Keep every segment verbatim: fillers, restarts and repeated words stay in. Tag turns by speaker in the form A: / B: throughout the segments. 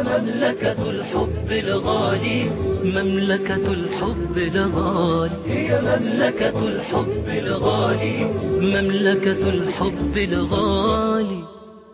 A: مملكة الحب الغالي، مملكة الحب الغالي، هي مملكة الحب الغالي، مملكة الحب الغالي.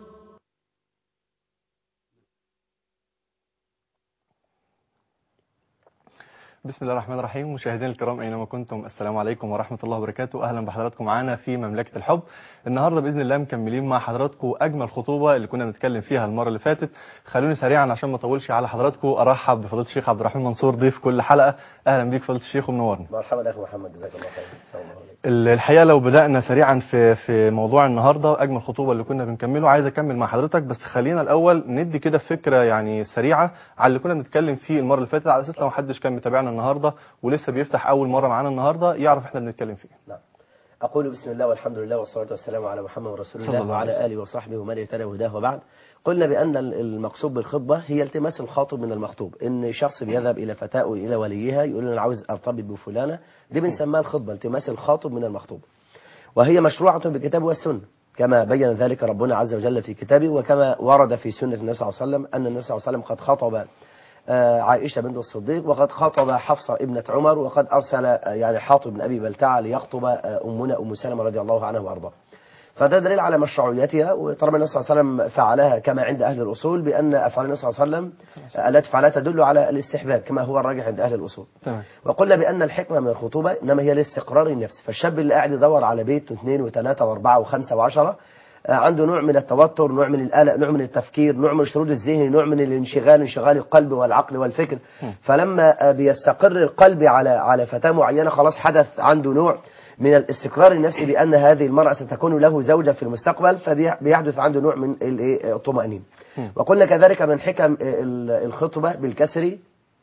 B: بسم الله الرحمن الرحيم. مشاهدينا الكرام اينما كنتم، السلام عليكم ورحمه الله وبركاته. اهلا بحضراتكم معانا في مملكه الحب. النهارده باذن الله مكملين مع حضراتكم اجمل خطوبه اللي كنا بنتكلم فيها المره اللي فاتت. خلوني سريعا عشان ما اطولش على حضراتكم ارحب بفضيله الشيخ عبد الرحمن منصور ضيف كل حلقه. اهلا بيك فضيله الشيخ ومنورنا.
C: مرحبا اخي محمد، جزاك الله خير.
B: الحقيقه لو بدانا سريعا في في موضوع النهارده اجمل خطوبه اللي كنا بنكمله، عايز اكمل مع حضرتك، بس خلينا الاول ندي كده فكره يعني سريعه على اللي كنا بنتكلم فيه المره اللي فاتت، على اساس لو محدش كان متابعنا النهارده ولسه بيفتح اول مره معانا النهارده يعرف احنا بنتكلم فيه.
C: نعم. اقول بسم الله والحمد لله والصلاه والسلام على محمد رسول الله وعلى اله وصحبه ومن اهتدى بهداه وبعد. قلنا بان المقصود بالخطبه هي التماس الخاطب من المخطوب، ان شخص بيذهب الى فتاه الى وليها يقول له انا عاوز ارتبط بفلانه، دي بنسميها الخطبه، التماس الخاطب من المخطوب، وهي مشروعه بالكتاب والسنه كما بين ذلك ربنا عز وجل في كتابه، وكما ورد في سنه النبي صلى الله عليه وسلم ان النبي صلى الله عليه وسلم قد خطب عائشة بنت الصديق، وقد خطب حفصة ابنة عمر، وقد أرسل يعني حاطب بن أبي بلتعة ليخطب أمنا أم سلمة رضي الله عنها وأرضاه. فده دليل على مشروعيتها، وطالما النبي صلى الله عليه وسلم فعلها كما عند أهل الأصول بأن أفعال النبي صلى الله عليه وسلم التي فعلها تدل على الاستحباب كما هو الراجح عند أهل الأصول. وقلنا بأن الحكمة من الخطوبة إنما هي لاستقرار النفس، فالشاب اللي قاعد يدور على بيت واثنين وثلاثة وأربعة وخمسة وعشرة عنده نوع من التوتر، نوع من القلق، نوع من التفكير، نوع من الشرود الذهني، نوع من الانشغال، انشغال القلب والعقل والفكر. فلما بيستقر القلب على على فتاة معينة خلاص حدث عنده نوع من الاستقرار النفسي بأن هذه المرأة ستكون له زوجة في المستقبل، فبيحدث عنده نوع من الطمأنينة. وقلنا كذلك من حكم الخطبة بالكسر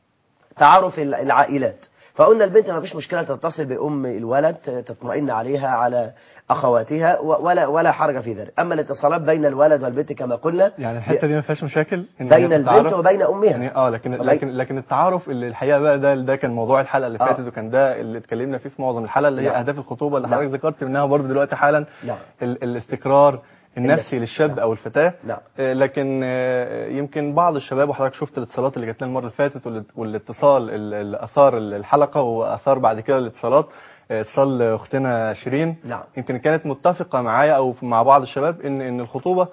C: تعارف العائلات، فقلنا البنت ما فيش مشكلة تتصل بأم الولد تطمئن عليها على أخواتها ولا ولا حرج في ذلك. أما الاتصالات بين الولد والبنت كما قلنا
B: يعني الحتة دي ما فيهاش مشاكل إن
C: بين البنت وبين أمها
B: يعني اه لكن لكن لكن التعارف اللي الحقيقة بقى ده ده كان موضوع الحلقة اللي فاتت، آه. وكان ده اللي اتكلمنا فيه في معظم الحلقة اللي هي
C: نعم.
B: أهداف الخطوبة اللي حضرتك ذكرت منها برضه دلوقتي حالا.
C: نعم.
B: الاستقرار النفسي للشاب
C: نعم.
B: او الفتاه.
C: نعم.
B: لكن يمكن بعض الشباب، وحضرتك شفت الاتصالات اللي جات لنا المره اللي فاتت، والاتصال اللي اثار الحلقه واثار بعد كده الاتصالات، اتصال اختنا شيرين.
C: نعم.
B: يمكن كانت متفقه معايا او مع بعض الشباب ان ان الخطوبه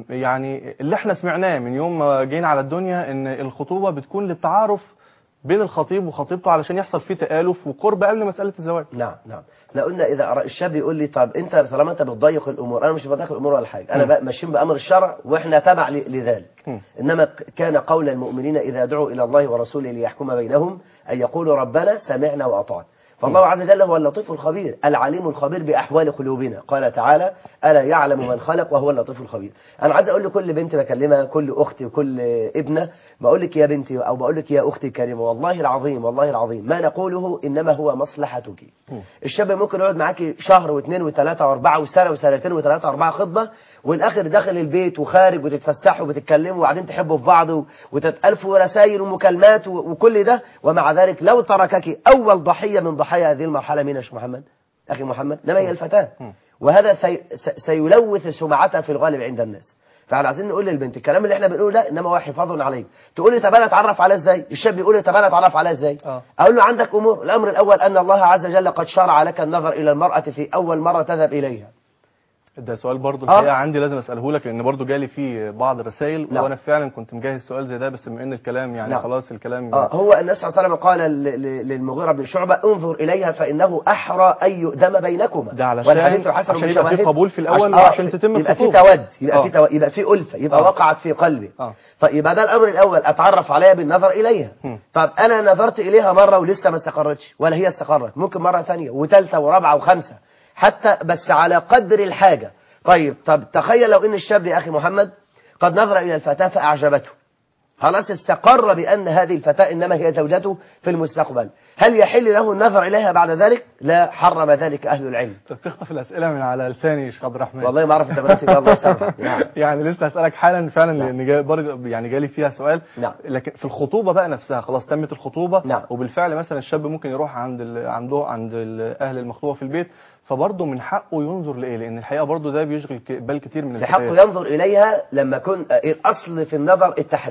B: يعني اللي احنا سمعناه من يوم ما جينا على الدنيا ان الخطوبه بتكون للتعارف بين الخطيب وخطيبته علشان يحصل فيه تآلف وقرب قبل مسألة الزواج.
C: نعم نعم. احنا قلنا إذا الشاب يقول لي طب أنت طالما أنت بتضيق الأمور، أنا مش بضيق الأمور ولا حاجة، أنا ماشيين بأمر الشرع وإحنا تبع لذلك. م. إنما كان قول المؤمنين إذا دعوا إلى الله ورسوله ليحكم بينهم أن يقولوا ربنا سمعنا وأطعنا. فالله عز وجل هو اللطيف الخبير العليم الخبير بأحوال قلوبنا، قال تعالى ألا يعلم من خلق وهو اللطيف الخبير. أنا عايز أقول لكل بنت بكلمها، كل أختي وكل ابنة، بقول لك يا بنتي أو بقول لك يا أختي الكريمة، والله العظيم والله العظيم ما نقوله إنما هو مصلحتك. الشاب ممكن يقعد معاكي شهر واثنين وثلاثة وأربعة وسنة وسنتين وثلاثة وأربعة خطبة، والآخر داخل البيت وخارج وتتفسحوا وتتكلموا وبعدين تحبوا في بعض وتتألفوا رسائل ومكالمات وكل ده، ومع ذلك لو تركك أول ضحية من ضحايا هذه المرحلة مين يا شيخ محمد؟ أخي محمد، إنما هي الفتاة، وهذا سي سيلوث سمعتها في الغالب عند الناس. فاحنا عايزين نقول للبنت الكلام اللي احنا بنقوله ده انما هو حفاظ عليك. تقول لي طب انا اتعرف عليها ازاي؟ الشاب يقول لي طب انا اتعرف عليها ازاي؟
B: أوه.
C: اقول له عندك امور. الامر الاول ان الله عز وجل قد شرع لك النظر الى المرأة في اول مرة تذهب اليها.
B: ده سؤال برضو الحقيقه آه. عندي لازم اساله لك، لان برضو جالي فيه بعض الرسائل. نعم. وانا فعلا كنت مجهز سؤال زي ده، بس بما ان الكلام يعني نعم. خلاص الكلام
C: آه هو النبي صلى الله عليه وسلم قال للمغيرة بن شعبة انظر اليها فانه احرى ان يؤدم بينكم،
B: ده علشان
C: والحديث حسن
B: عشان يبقى في قبول في الاول
C: عشان,
B: عشان تتم
C: يبقى في
B: الخطوبه،
C: تود، يبقى آه. في تو... يبقى في ألفة، يبقى آه. وقعت في قلبي.
B: آه.
C: فيبقى ده الامر الاول، اتعرف عليها بالنظر اليها. م. طب انا نظرت اليها مره ولسه ما استقرتش ولا هي استقرت، ممكن مره ثانيه وثالثه ورابعه وخمسه حتى، بس على قدر الحاجه. طيب طب تخيل لو ان الشاب يا اخي محمد قد نظر الى الفتاة فاعجبته، خلاص استقر بان هذه الفتاة انما هي زوجته في المستقبل، هل يحل له النظر اليها بعد ذلك؟ لا، حرم ذلك اهل العلم.
B: انت بتخطف الاسئله من على لساني يا شيخ عبد الرحمن.
C: والله ما اعرف انت بنتي والله سامع.
B: نعم. يعني لسه هسالك حالا فعلا، نعم. لان جاي برضه يعني جالي فيها سؤال.
C: نعم.
B: لكن في الخطوبه بقى نفسها خلاص تمت الخطوبه.
C: نعم.
B: وبالفعل مثلا الشاب ممكن يروح عند ال... عنده عند اهل المخطوبه في البيت، فبرضه من حقه ينظر لايه؟ لان الحقيقه برضه ده بيشغل بال كتير من الفتيات.
C: حقه ينظر اليها لما يكون الاصل في النظر التحريم.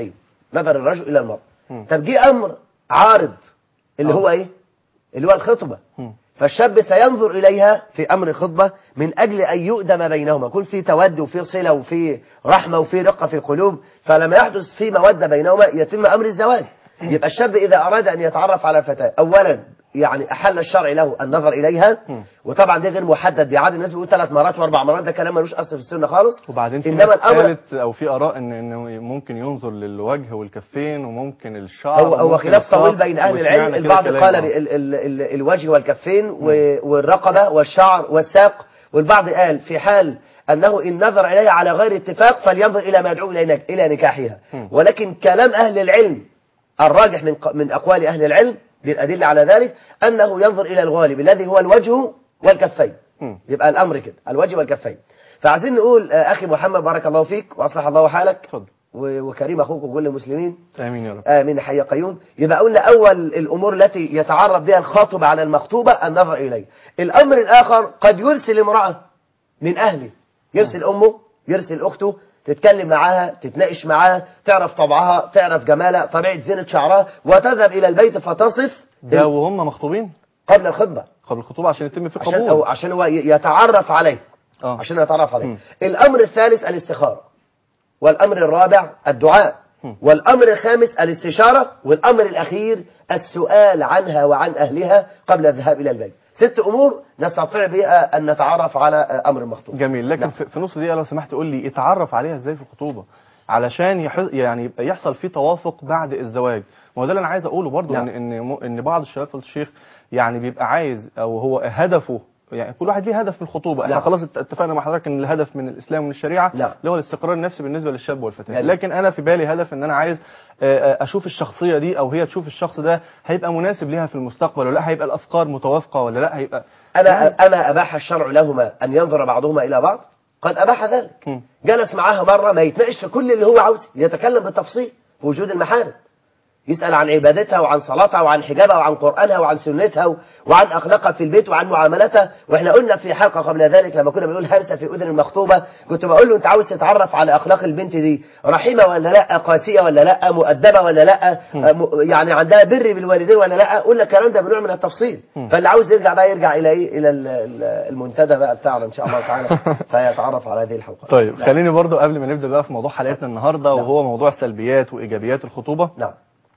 C: نظر الرجل الى المرأة. طب جه امر عارض اللي هو ايه؟ اللي هو الخطبة. فالشاب سينظر إليها في أمر الخطبة من أجل أن يؤدم بينهما، يكون في تود وفي صلة وفي رحمة وفي رقة في القلوب، فلما يحدث في مودة بينهما يتم أمر الزواج. يبقى الشاب إذا أراد أن يتعرف على فتاة، أولا يعني أحل الشرع له النظر إليها، وطبعا ده غير محدد بعدد، الناس بيقول ثلاث مرات وأربع مرات، ده كلام ملوش أصل في السنة خالص.
B: وبعدين في إنما الأمر أو في آراء إن إنه ممكن ينظر للوجه والكفين وممكن الشعر.
C: هو هو خلاف طويل بين أهل العلم، البعض قال بالوجه والكفين والرقبة والشعر والساق، والبعض قال في حال أنه إن نظر إليها على غير اتفاق فلينظر إلى ما يدعو إلى نكاحها. ولكن كلام أهل العلم الراجح من من أقوال أهل العلم بالأدلة على ذلك أنه ينظر إلى الغالب الذي هو الوجه والكفين. يبقى الأمر كده الوجه والكفين. فعايزين نقول أخي محمد بارك الله فيك وأصلح الله حالك وكريم أخوك وكل المسلمين،
B: آمين يا رب.
C: آمين حي قيوم. يبقى قلنا أول الأمور التي يتعرف بها الخاطب على المخطوبة النظر إليه. الأمر الآخر قد يرسل امرأة من أهله، يرسل أمه يرسل أخته تتكلم معاها تتناقش معاها تعرف طبعها تعرف جمالها طبيعة زينة شعرها وتذهب إلى البيت فتصف
B: ده وهم مخطوبين
C: قبل الخطبة
B: قبل الخطوبة عشان يتم في
C: عشان,
B: قبول
C: أو عشان هو يتعرف عليه
B: آه.
C: عشان يتعرف عليه. الأمر الثالث الاستخارة، والأمر الرابع الدعاء، والأمر الخامس الاستشارة، والأمر الأخير السؤال عنها وعن أهلها قبل الذهاب إلى البيت. ست أمور نستطيع بها أن نتعرف على أمر المخطوبة.
B: جميل. لكن نعم. في نص دقيقة لو سمحت قول لي اتعرف عليها ازاي في الخطوبة علشان يح... يعني يبقى يحصل فيه توافق بعد الزواج. ما هو ده اللي انا عايز اقوله برضو. نعم. ان ان ان بعض الشباب فضل الشيخ يعني بيبقى عايز او هو هدفه، يعني كل واحد ليه هدف في الخطوبة. احنا خلاص اتفقنا مع حضرتك ان الهدف من الاسلام ومن الشريعه اللي هو الاستقرار النفسي بالنسبه للشاب والفتاه. لكن انا في بالي هدف ان انا عايز اشوف الشخصيه دي او هي تشوف الشخص ده هيبقى مناسب ليها في المستقبل ولا لا، هيبقى الافكار متوافقه ولا لا، هيبقى
C: انا يعني انا اباح الشرع لهما ان ينظر بعضهما الى بعض، قد اباح ذلك. م. جلس معاها مره ما يتناقش في كل اللي هو عاوزه، يتكلم بالتفصيل في وجود المحارم، يسأل عن عبادتها وعن صلاتها وعن حجابها وعن قرآنها وعن سنتها وعن أخلاقها في البيت وعن معاملتها. وإحنا قلنا في حلقة قبل ذلك لما كنا بنقول هرسة في أذن المخطوبة كنت بقول له أنت عاوز تتعرف على أخلاق البنت دي رحيمة ولا لا، قاسية ولا لا، مؤدبة ولا لا، يعني عندها بر بالوالدين ولا لا. قلنا الكلام ده بنوع من التفصيل. فاللي عاوز يرجع بقى يرجع إلى إيه، إلى المنتدى بقى بتاعنا إن شاء الله تعالى فيتعرف على هذه الحلقة.
B: طيب لا. خليني برضو قبل ما نبدأ بقى في موضوع حلقتنا النهاردة لا. وهو موضوع سلبيات وإيجابيات الخطوبة.
C: نعم.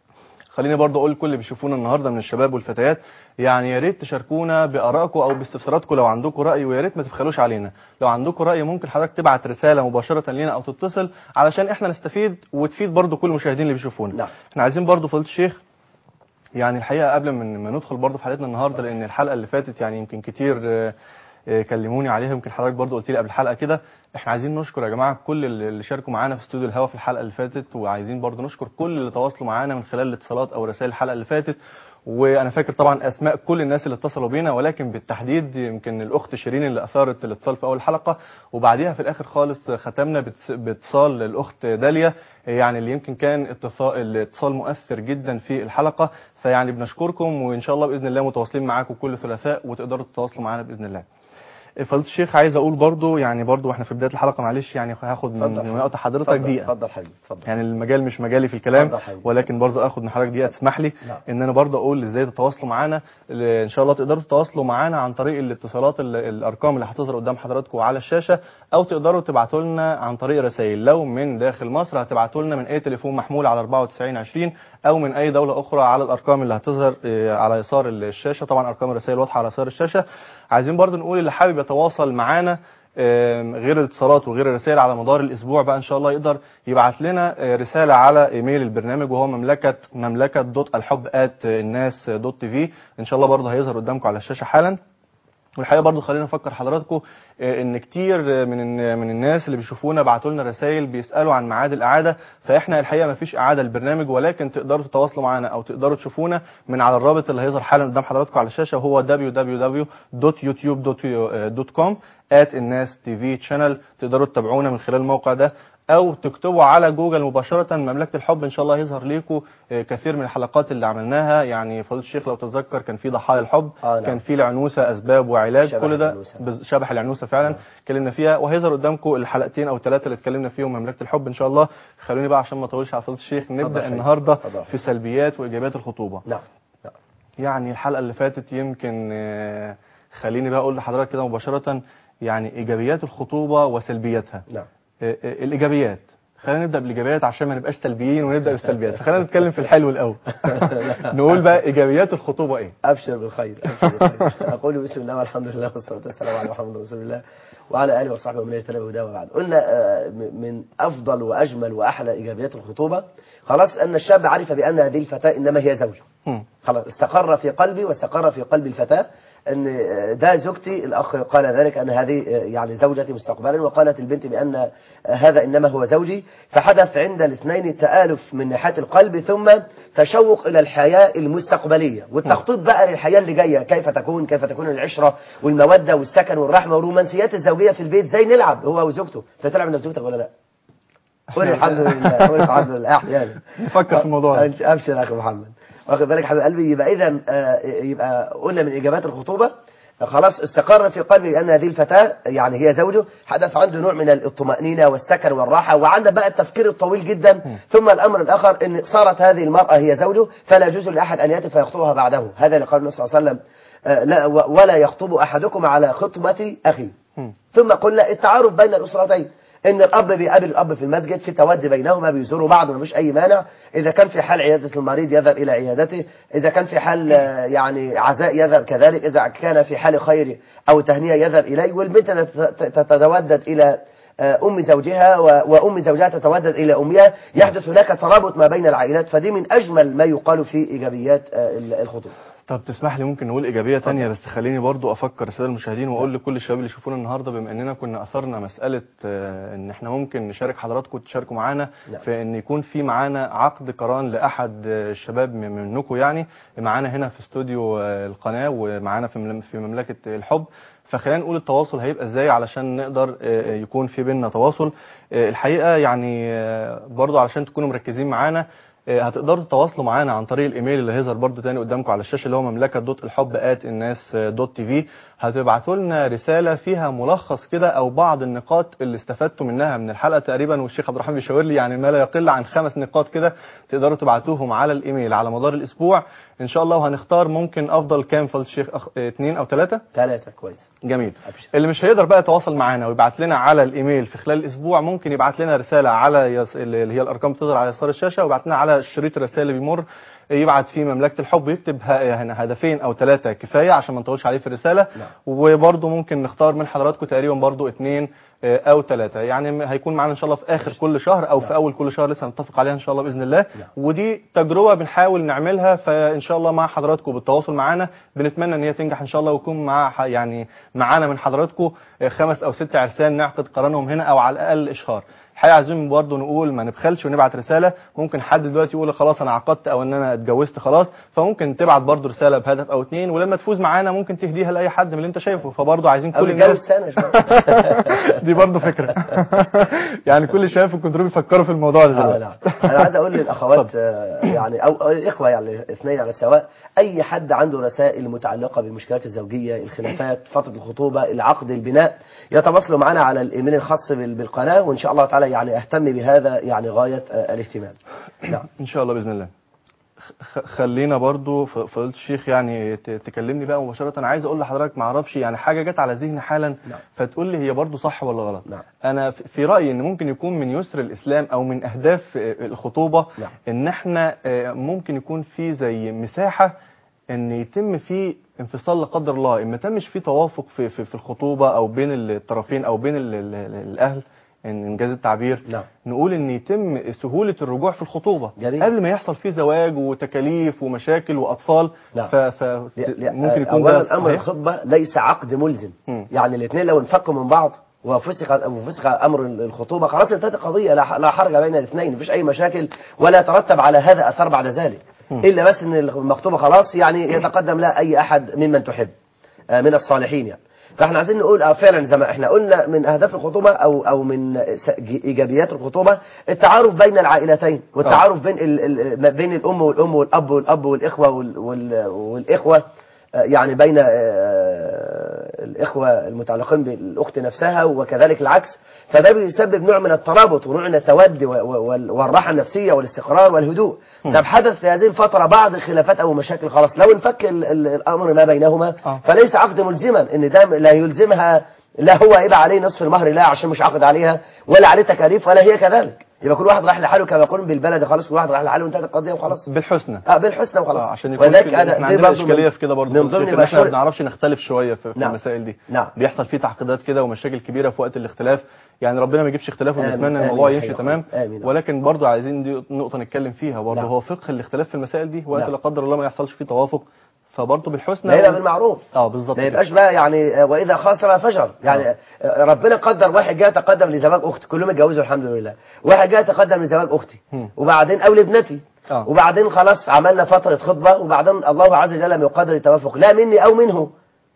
B: خليني برضو اقول لكل اللي بيشوفونا النهارده من الشباب والفتيات، يعني يا ريت تشاركونا بارائكم او باستفساراتكم لو عندكم راي، ويا ريت ما تبخلوش علينا. لو عندكم راي ممكن حضرتك تبعت رساله مباشره لينا او تتصل علشان احنا نستفيد وتفيد برضو كل المشاهدين اللي بيشوفونا.
C: نعم.
B: احنا عايزين برضو فضيله الشيخ يعني الحقيقه قبل ما ندخل برضو في حلقتنا النهارده، لان الحلقه اللي فاتت يعني يمكن كتير كلموني عليها، يمكن حضرتك برضو قلت لي قبل الحلقه كده، احنا عايزين نشكر يا جماعه كل اللي شاركوا معانا في استوديو الهوا في الحلقه اللي فاتت، وعايزين برضو نشكر كل اللي تواصلوا معانا من خلال الاتصالات او رسائل الحلقه اللي فاتت. وانا فاكر طبعا اسماء كل الناس اللي اتصلوا بينا، ولكن بالتحديد يمكن الاخت شيرين اللي اثارت الاتصال في اول حلقه، وبعديها في الاخر خالص ختمنا باتصال الاخت داليا، يعني اللي يمكن كان اتصال الاتصال مؤثر جدا في الحلقه. فيعني بنشكركم، وان شاء الله باذن الله متواصلين معاكم كل ثلاثاء وتقدروا تتواصلوا معانا باذن الله. فضيلة الشيخ عايز اقول برضو يعني برضو احنا في بدايه الحلقه معلش يعني هاخد من وقت حضرتك دقيقه.
C: اتفضل حبيبي اتفضل.
B: يعني المجال مش مجالي في الكلام، ولكن برضو اخد من حضرتك دقيقه تسمح لي لا. ان انا برضو اقول ازاي تتواصلوا معانا. ان شاء الله تقدروا تتواصلوا معانا عن طريق الاتصالات، الارقام اللي هتظهر قدام حضراتكم على الشاشه، او تقدروا تبعتوا لنا عن طريق رسائل. لو من داخل مصر هتبعتوا لنا من اي تليفون محمول على أربعة وتسعين عشرين، او من اي دوله اخرى على الارقام اللي هتظهر على يسار الشاشه. طبعا ارقام الرسائل واضحه على يسار الشاشه. عايزين برضو نقول اللي حابب يتواصل معانا غير الاتصالات وغير الرسائل على مدار الاسبوع بقى ان شاء الله يقدر يبعت لنا رساله على ايميل البرنامج، وهو مملكه مملكه دوت الحب ات الناس دوت تي في. ان شاء الله برضو هيظهر قدامكم على الشاشه حالا. والحقيقه برضو خلينا نفكر حضراتكم ان كتير من من الناس اللي بيشوفونا بعتوا لنا رسائل بيسالوا عن ميعاد الاعاده. فاحنا الحقيقه ما فيش اعاده للبرنامج، ولكن تقدروا تتواصلوا معنا او تقدروا تشوفونا من على الرابط اللي هيظهر حالا قدام حضراتكم على الشاشه، وهو دبليو دبليو دبليو دوت يوتيوب دوت كوم ات الناس تي في channel. تقدروا تتابعونا من خلال الموقع ده او تكتبوا على جوجل مباشره مملكه الحب، ان شاء الله يظهر ليكم كثير من الحلقات اللي عملناها. يعني فضيله الشيخ لو تتذكر كان في ضحايا الحب،
C: آه
B: كان في العنوسه اسباب وعلاج، كل ده
C: العنوسة.
B: شبح العنوسه فعلا اتكلمنا فيها، وهيظهر قدامكم الحلقتين او ثلاثه اللي اتكلمنا فيهم مملكه الحب ان شاء الله. خلوني بقى عشان ما اطولش على فضيله الشيخ نبدا النهارده في سلبيات وايجابيات الخطوبه.
C: نعم نعم.
B: يعني الحلقه اللي فاتت يمكن خليني بقى اقول لحضرتك كده مباشره يعني ايجابيات الخطوبه وسلبياتها.
C: نعم.
B: الايجابيات، خلينا نبدا بالايجابيات عشان ما نبقاش سلبيين ونبدا بالسلبيات، فخلينا نتكلم في الحلو الاول. نقول بقى ايجابيات الخطوبه ايه؟
C: ابشر بالخير، ابشر بالخير. اقول بسم الله والحمد لله والصلاه والسلام على محمد رسول الله وعلى اله وصحبه ومن اهتدى بهداه وبعد. قلنا من افضل واجمل واحلى ايجابيات الخطوبه خلاص ان الشاب عرف بان هذه الفتاه انما هي زوجه. خلاص استقر في قلبي واستقر في قلب الفتاه ان ده زوجتي. الاخ قال ذلك ان هذه يعني زوجتي مستقبلا، وقالت البنت بان هذا انما هو زوجي. فحدث عند الاثنين تآلف من ناحيه القلب، ثم تشوق الى الحياه المستقبليه والتخطيط بقى للحياه اللي جايه، كيف تكون كيف تكون العشره والموده والسكن والرحمه والرومانسيات الزوجيه في البيت، زي نلعب هو وزوجته. انت تلعب انت وزوجتك ولا لا؟ قول الحمد لله، قول الحمد لله. احيانا
B: نفكر في الموضوع ده.
C: ابشر يا اخي محمد، واخد بالك حبيب قلبي. يبقى اذا يبقى قلنا من اجابات الخطوبه خلاص استقر في قلبي ان هذه الفتاه يعني هي زوجه، حدث عنده نوع من الطمأنينه والسكن والراحه، وعنده بقى التفكير الطويل جدا. ثم الامر الاخر ان صارت هذه المراه هي زوجه، فلا يجوز لاحد ان ياتي فيخطبها بعده. هذا اللي قال النبي صلى الله عليه وسلم لا ولا يخطب احدكم على خطبه اخيه. ثم قلنا التعارف بين الاسرتين، ان الاب بيقابل الاب في المسجد، في تودي بينهما، بيزوروا بعض، ما فيش اي مانع. اذا كان في حال عياده المريض يذهب الى عيادته، اذا كان في حال يعني عزاء يذهب كذلك، اذا كان في حال خير او تهنئه يذهب اليه. والبنت تتودد الى ام زوجها وام زوجها تتودد الى امها، يحدث هناك ترابط ما بين العائلات. فدي من اجمل ما يقال في ايجابيات الخطوبه.
B: طب تسمح لي ممكن نقول ايجابيه ثانيه، بس خليني برضو افكر الساده المشاهدين واقول لكل الشباب اللي يشوفونا النهارده، بما اننا كنا اثرنا مساله ان احنا ممكن نشارك حضراتكم تشاركوا معانا في ان يكون في معانا عقد قران لاحد الشباب منكم، يعني معانا هنا في استوديو القناه ومعانا في في مملكه الحب. فخلينا نقول التواصل هيبقى ازاي علشان نقدر يكون في بيننا تواصل. الحقيقه يعني برضو علشان تكونوا مركزين معانا، هتقدروا تتواصلوا معانا عن طريق الايميل اللي هيظهر برضو تاني قدامكم على الشاشه، اللي هو مملكه دوت الحب آت الناس دوت تي في. هتبعتوا لنا رساله فيها ملخص كده او بعض النقاط اللي استفدتوا منها من الحلقه تقريبا، والشيخ عبد الرحمن بيشاور لي يعني ما لا يقل عن خمس نقاط كده تقدروا تبعتوهم على الايميل على مدار الاسبوع ان شاء الله. وهنختار ممكن افضل كام فضل الشيخ أخ... اثنين او ثلاثه
C: ثلاثه كويس
B: جميل.
C: أبشر.
B: اللي مش هيقدر بقى يتواصل معانا ويبعت لنا على الايميل في خلال الاسبوع، ممكن يبعت لنا رساله على يس... اللي هي الارقام بتظهر على يسار الشاشه، ويبعت لنا على شريط الرسائل اللي بيمر، يبعت فيه مملكه الحب، يكتب هدفين او ثلاثه كفايه عشان ما نطولش عليه في الرساله. نعم. وبرده ممكن نختار من حضراتكم تقريبا برده اثنين او ثلاثه، يعني هيكون معانا ان شاء الله في اخر كل شهر او نعم. في اول كل شهر، لسه هنتفق عليها ان شاء الله باذن الله. نعم. ودي تجربه بنحاول نعملها، فان شاء الله مع حضراتكم بالتواصل معانا بنتمنى ان هي تنجح ان شاء الله، ويكون مع يعني معانا من حضراتكم خمس او ست عرسان نعقد قرانهم هنا او على الاقل اشهار. الحقيقه عايزين برضه نقول ما نبخلش ونبعت رساله. ممكن حد دلوقتي يقول خلاص انا عقدت او ان انا اتجوزت خلاص، فممكن تبعت برضه رساله بهدف او اثنين، ولما تفوز معانا ممكن تهديها لاي حد من اللي انت شايفه. فبرضه عايزين كل الناس دي برضه فكره يعني كل الشباب في الكنترول بيفكروا في الموضوع ده دلوقتي.
C: آه انا عايز اقول للاخوات يعني او الاخوه يعني اثنين على السواء، اي حد عنده رسائل متعلقه بالمشكلات الزوجيه، الخلافات، فتره الخطوبه، العقد، البناء، يتواصلوا معنا على الايميل الخاص بالقناه، وان شاء الله تعالى يعني اهتم بهذا يعني غايه الاهتمام.
B: نعم ان شاء الله باذن الله. خلينا برضو فضيلة الشيخ يعني تكلمني بقى مباشرة. عايز اقول لحضرتك ما اعرفش يعني حاجة جت على ذهني حالا. نعم. فتقول لي هي برضو صح ولا غلط. نعم. انا في رأيي ان ممكن يكون من يسر الاسلام او من اهداف الخطوبة. نعم. ان احنا ممكن يكون في زي مساحة ان يتم فيه انفصال لا قدر الله، ان ما تمش فيه توافق في, في في الخطوبة او بين الطرفين او بين ال ال الاهل، ان انجاز التعبير. نعم. نقول ان يتم سهولة الرجوع في الخطوبة جميل. قبل ما يحصل فيه زواج وتكاليف ومشاكل واطفال. نعم. ف ممكن يكون
C: اولا الامر الخطبة ليس عقد ملزم. م. يعني الاثنين لو انفكوا من بعض وفسخ وفسخ امر الخطوبة خلاص انتهت القضية، لا حرج بين الاثنين، مفيش اي مشاكل ولا يترتب على هذا اثار بعد ذلك. م. الا بس ان المخطوبة خلاص يعني يتقدم لها اي احد ممن تحب من الصالحين يعني. فاحنا عايزين نقول اه فعلا زي ما احنا قلنا من اهداف الخطوبه او او من ايجابيات الخطوبه التعارف بين العائلتين، والتعارف بين ال بين الام والام والاب والاب والاخوه والاخوه يعني بين الاخوه المتعلقين بالاخت نفسها وكذلك العكس. فده بيسبب نوع من الترابط ونوع من التود والراحه النفسيه والاستقرار والهدوء. طب حدث في هذه الفتره بعض الخلافات او مشاكل، خلاص لو انفك الامر ما بينهما فليس عقد ملزما، ان ده لا يلزمها، لا هو يبقى عليه نصف المهر لا عشان مش عقد عليها، ولا عليه تكاليف ولا هي كذلك. يبقى كل واحد راح لحاله كما يقولون بالبلد، خلاص كل واحد راح لحاله وانتهت القضيه وخلاص
B: بالحسنى.
C: اه بالحسنى وخلاص.
B: آه عشان يكون في احنا عندنا اشكاليه في كده برضه،
C: من ضمن
B: ان احنا ما بنعرفش نختلف شويه في, في
C: نعم.
B: المسائل دي.
C: نعم.
B: بيحصل فيه تعقيدات كده ومشاكل كبيره في وقت الاختلاف، يعني ربنا ما يجيبش اختلاف ونتمنى ان الموضوع يمشي تمام.
C: آمين.
B: ولكن برضه عايزين دي نقطه نتكلم فيها برضه. نعم. هو فقه الاختلاف في المسائل دي وقت لا قدر الله ما يحصلش فيه توافق، فبرضه بالحسنى
C: لا يبقى بالمعروف.
B: اه بالظبط،
C: ما يبقاش بقى يعني واذا خاصم فجر يعني. آه. ربنا قدر واحد جاي يتقدم لزواج اختي، كلهم اتجوزوا الحمد لله، واحد جاي يتقدم لزواج اختي م. وبعدين او لابنتي آه. وبعدين خلاص عملنا فتره خطبه، وبعدين الله عز وجل لم يقدر التوافق لا مني او منه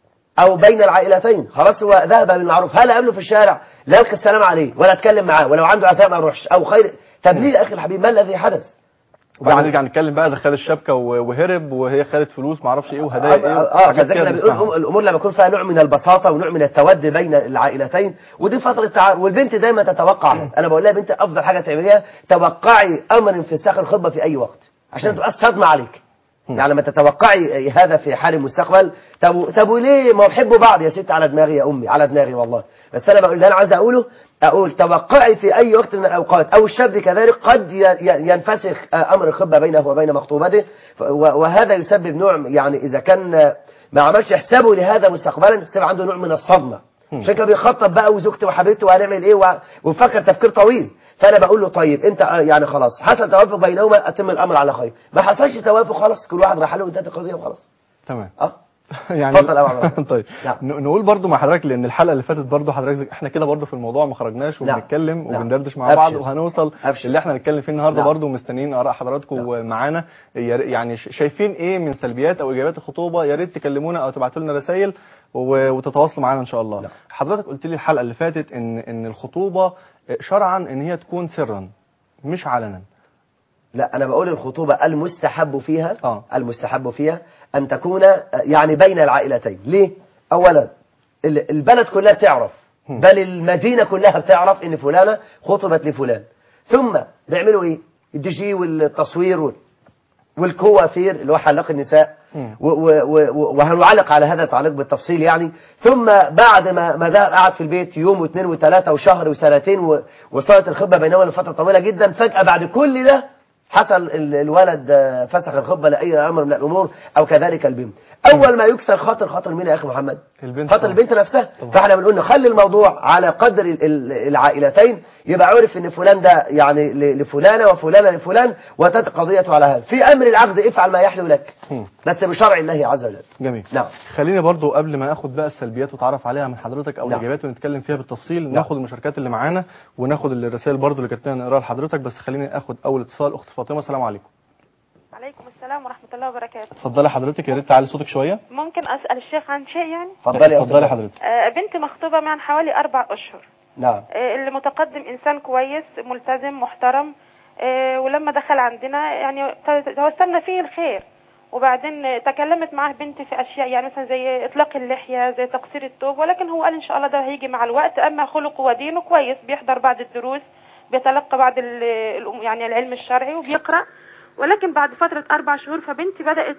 C: او بين العائلتين، خلاص هو ذهب بالمعروف. هل اقابله في الشارع لا القي السلام عليه ولا اتكلم معاه، ولو عنده عزاء ما اروحش او خير؟ طب ليه يا اخي الحبيب ما الذي حدث؟
B: وبعدين نرجع نتكلم بقى، ده خد الشبكه وهرب وهي خدت فلوس ما اعرفش ايه وهدايا ايه.
C: اه فذكرنا بنقول الامور لما يكون فيها نوع من البساطه ونوع من التود بين العائلتين، ودي فتره تعارف. والبنت دايما تتوقع، انا بقول لها بنت افضل حاجه تعمليها توقعي امر في ساق الخطبه في اي وقت عشان تبقى صدمه عليك. يعني لما تتوقعي هذا في حال المستقبل، طب طب ليه ما يحبوا بعض يا ست؟ على دماغي يا امي، على دماغي والله. بس انا بقول اللي انا عايز اقوله، اقول توقعي في اي وقت من الاوقات، او الشاب كذلك قد ينفسخ امر الخطبه بينه وبين مخطوبته، وهذا يسبب نوع يعني اذا كان ما عملش حسابه لهذا مستقبلا يصير عنده نوع من الصدمه. عشان كده بيخطط بقى وزوجته وحبيبته وهنعمل ايه وفكر تفكير طويل. فانا بقول له طيب انت يعني خلاص حصل توافق بينهما اتم الامر على خير، ما حصلش توافق خلاص كل واحد راح له وانتهت القضيه وخلاص.
B: تمام.
C: اه
B: يعني
C: اتفضل يا
B: طيب نعم. نقول برضو مع حضرتك، لان الحلقه اللي فاتت برضو حضرتك احنا كده برضو في الموضوع ما خرجناش وبنتكلم نعم. وبندردش مع بعض وهنوصل أبشر. اللي احنا هنتكلم فيه النهارده نعم. برضو مستنيين اراء حضراتكم نعم. معانا، يعني شايفين ايه من سلبيات او ايجابيات الخطوبه؟ يا ريت تكلمونا او تبعتوا لنا رسائل وتتواصلوا معانا ان شاء الله نعم. حضرتك قلت لي الحلقه اللي فاتت ان ان الخطوبه شرعا ان هي تكون سرا مش علنا.
C: لا أنا بقول الخطوبة المستحب فيها
B: آه.
C: المستحب فيها أن تكون يعني بين العائلتين. ليه؟ أولا البلد كلها بتعرف، بل المدينة كلها بتعرف إن فلانة خطبت لفلان. ثم بيعملوا إيه؟ الدي جي والتصوير والكوافير اللي هو حلاق النساء، وهنعلق على هذا التعليق بالتفصيل يعني. ثم بعد ما ما ده قعد في البيت يوم واثنين وثلاثة وشهر وسنتين وصارت الخطبة بينهما لفترة طويلة جدا، فجأة بعد كل ده حصل الولد فسخ الخطبة لأي أمر من الأمور، أو كذلك البنت. أول ما يكسر خاطر خاطر مين يا أخي محمد؟
B: البنت
C: خاطر البنت نفسها. فاحنا بنقول نخلي الموضوع على قدر العائلتين، يبقى عرف ان فلان ده يعني لفلانة وفلانة لفلان، وتت قضيته على هذا. في أمر العقد افعل ما يحلو لك بس بشرع الله عز وجل.
B: جميل.
C: نعم.
B: خلينا برضو قبل ما اخد بقى السلبيات وتعرف عليها من حضرتك او نعم. الايجابيات ونتكلم فيها بالتفصيل نعم. ناخد المشاركات اللي معانا وناخد الرسائل برضو اللي كانت نقراها لحضرتك. بس خليني اخد اول اتصال. اخت فاطمه السلام عليكم.
D: وعليكم السلام ورحمة الله وبركاته.
B: اتفضلي حضرتك، يا ريت تعلي صوتك شوية.
D: ممكن أسأل الشيخ عن شيء يعني؟
C: اتفضلي
B: اتفضلي حضرتك.
D: آه بنت مخطوبة من حوالي أربع أشهر.
C: نعم.
D: آه اللي متقدم إنسان كويس ملتزم محترم، آه ولما دخل عندنا يعني توسلنا فيه الخير، وبعدين تكلمت معاه بنتي في أشياء يعني مثلا زي إطلاق اللحية زي تقصير الثوب، ولكن هو قال إن شاء الله ده هيجي مع الوقت. أما خلقه ودينه كويس، بيحضر بعض الدروس، بيتلقى بعض يعني العلم الشرعي وبيقرأ. ولكن بعد فترة أربع شهور فبنتي بدأت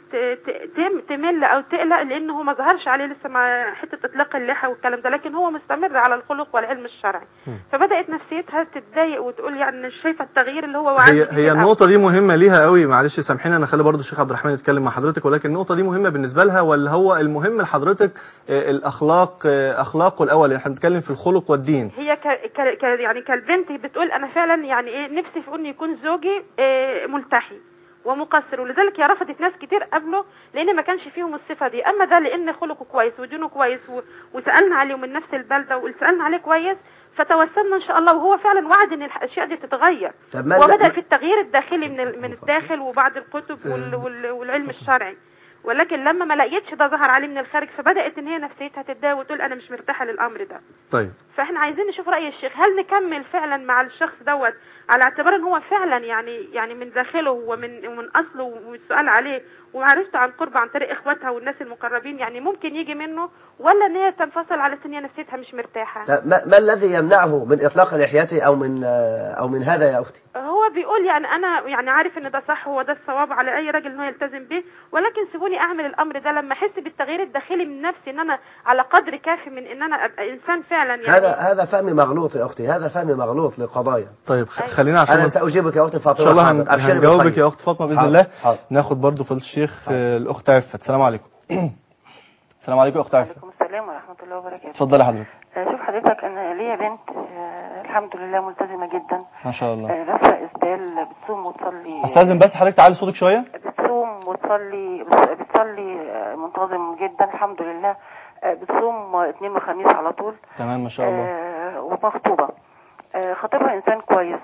D: تمل أو تقلق، لأنه هو ما ظهرش عليه لسه مع حتة إطلاق اللحى والكلام ده، لكن هو مستمر على الخلق والعلم الشرعي. فبدأت نفسيتها تتضايق وتقول يعني مش شايفة التغيير اللي هو وعد.
B: هي, هي النقطة دي مهمة ليها قوي. معلش سامحيني أنا خلي برضو الشيخ عبد الرحمن يتكلم مع حضرتك، ولكن النقطة دي مهمة بالنسبة لها، ولا هو المهم لحضرتك الأخلاق أخلاقه الأول؟ احنا بنتكلم في الخلق والدين.
D: هي ك ك يعني كالبنت بتقول أنا فعلا يعني إيه نفسي في إنه يكون زوجي إيه ملتحي ومقصر، ولذلك يا رفضت ناس كتير قبله لان ما كانش فيهم الصفه دي. اما ده لان خلقه كويس ودينه كويس و... وسالنا عليه من نفس البلده وسالنا عليه كويس، فتوسلنا ان شاء الله، وهو فعلا وعد ان الاشياء دي تتغير، وبدا في التغيير الداخلي من ال... من الداخل وبعد الكتب وال... وال... والعلم الشرعي. ولكن لما ما لقيتش ده ظهر عليه من الخارج، فبدات ان هي نفسيتها تتضايق وتقول انا مش مرتاحه للامر ده.
B: طيب
D: فاحنا عايزين نشوف راي الشيخ، هل نكمل فعلا مع الشخص دوت على اعتبار ان هو فعلا يعني يعني من داخله ومن ومن اصله والسؤال عليه ومعرفته عن قرب عن طريق اخواتها والناس المقربين، يعني ممكن يجي منه، ولا ان هي تنفصل على سن نفسيتها مش مرتاحه؟
C: ما, ما الذي يمنعه من اطلاق لحيته او من او من هذا يا اختي؟
D: هو بيقول يعني انا يعني عارف ان ده صح، هو ده الصواب على اي راجل انه يلتزم به، ولكن سيبوني اعمل الامر ده لما احس بالتغيير الداخلي من نفسي، ان انا على قدر كافي من ان انا ابقى انسان فعلا يعني.
C: هذا هذا فهم مغلوط يا اختي، هذا فهم مغلوط للقضايا.
B: طيب خلينا عشان
C: انا ساجيبك يا اختي فاطمه.
B: ان شاء الله هنجاوبك يا اخت فاطمه باذن الله.
C: حاضر.
B: ناخد برضو فضيله الشيخ الاخت عفت. السلام عليكم. السلام عليكم يا اخت عفت.
E: وعليكم السلام ورحمه الله وبركاته.
B: اتفضلي حضرتك.
E: شوف حضرتك، انا ليا بنت آه الحمد لله ملتزمه جدا
B: ما شاء الله.
E: آه لابسه اسبال، بتصوم وتصلي.
B: استاذن بس حضرتك تعالي صوتك شويه.
E: بتصوم وتصلي بتصلي آه منتظم جدا الحمد لله. آه بتصوم اثنين وخميس على طول.
B: تمام ما شاء الله.
E: آه ومخطوبه. آه خطيبها انسان كويس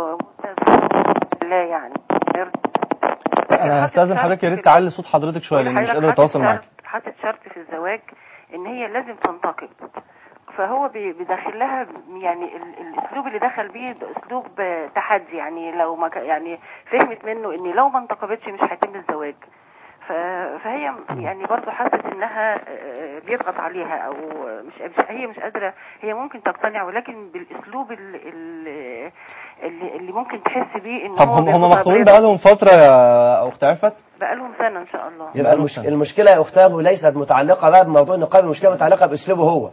E: وممتاز يعني.
B: انا هستاذن حضرتك يا ريت تعلي صوت حضرتك شويه لان مش قادر اتواصل معاك.
E: حاطط شرط في الزواج ان هي لازم تنتقب، فهو بيدخل لها يعني الاسلوب اللي دخل بيه اسلوب تحدي، يعني لو ما يعني فهمت منه ان لو ما انتقبتش مش هيتم الزواج، فهي يعني برضه حست انها بيضغط عليها او مش هي مش قادره، هي ممكن تقتنع ولكن بالاسلوب اللي اللي ممكن تحس بيه ان
B: طب
E: هو
B: هم هم مخطوبين بقالهم فتره يا اخت عفت؟
E: بقالهم سنه ان شاء الله.
C: يبقى المش... المشكله يا اختاه ليست متعلقه بقى بموضوع النقاب، المشكله متعلقه باسلوبه هو.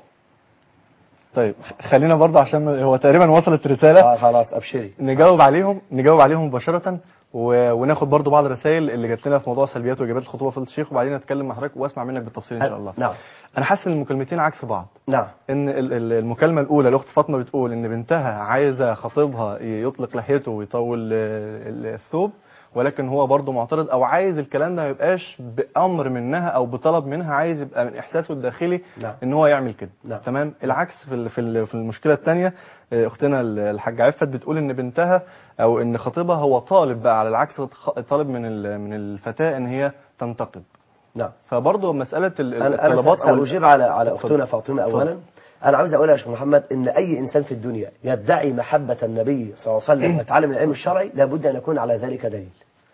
B: طيب خلينا برضه عشان هو تقريبا وصلت رساله.
C: اه خلاص ابشري.
B: نجاوب عليهم نجاوب عليهم مباشره و... وناخد برضه بعض الرسائل اللي جات لنا في موضوع سلبيات وايجابيات الخطوبه فضيله الشيخ، وبعدين نتكلم مع حضرتك واسمع منك بالتفصيل ان شاء الله.
C: نعم.
B: انا حاسس ان المكالمتين عكس بعض.
C: نعم.
B: ان المكالمه الاولى الاخت فاطمه بتقول ان بنتها عايزه خطيبها يطلق لحيته ويطول الثوب، ولكن هو برضه معترض او عايز الكلام ده ما يبقاش بامر منها او بطلب منها، عايز يبقى من احساسه الداخلي.
C: نعم.
B: ان هو يعمل كده.
C: نعم.
B: تمام. العكس في في في المشكله الثانيه اختنا الحاجه عفت بتقول ان بنتها او ان خطيبها هو طالب بقى على العكس، طالب من من الفتاه ان هي تنتقد.
C: نعم.
B: فبرضه مساله الطلبات.
C: انا ساجيب على على اختنا فاطمه اولا. فضل. انا عاوز اقول يا شيخ محمد ان اي انسان في الدنيا يدعي محبه النبي صلى الله عليه وسلم ويتعلم العلم الشرعي لابد ان يكون على ذلك دليل.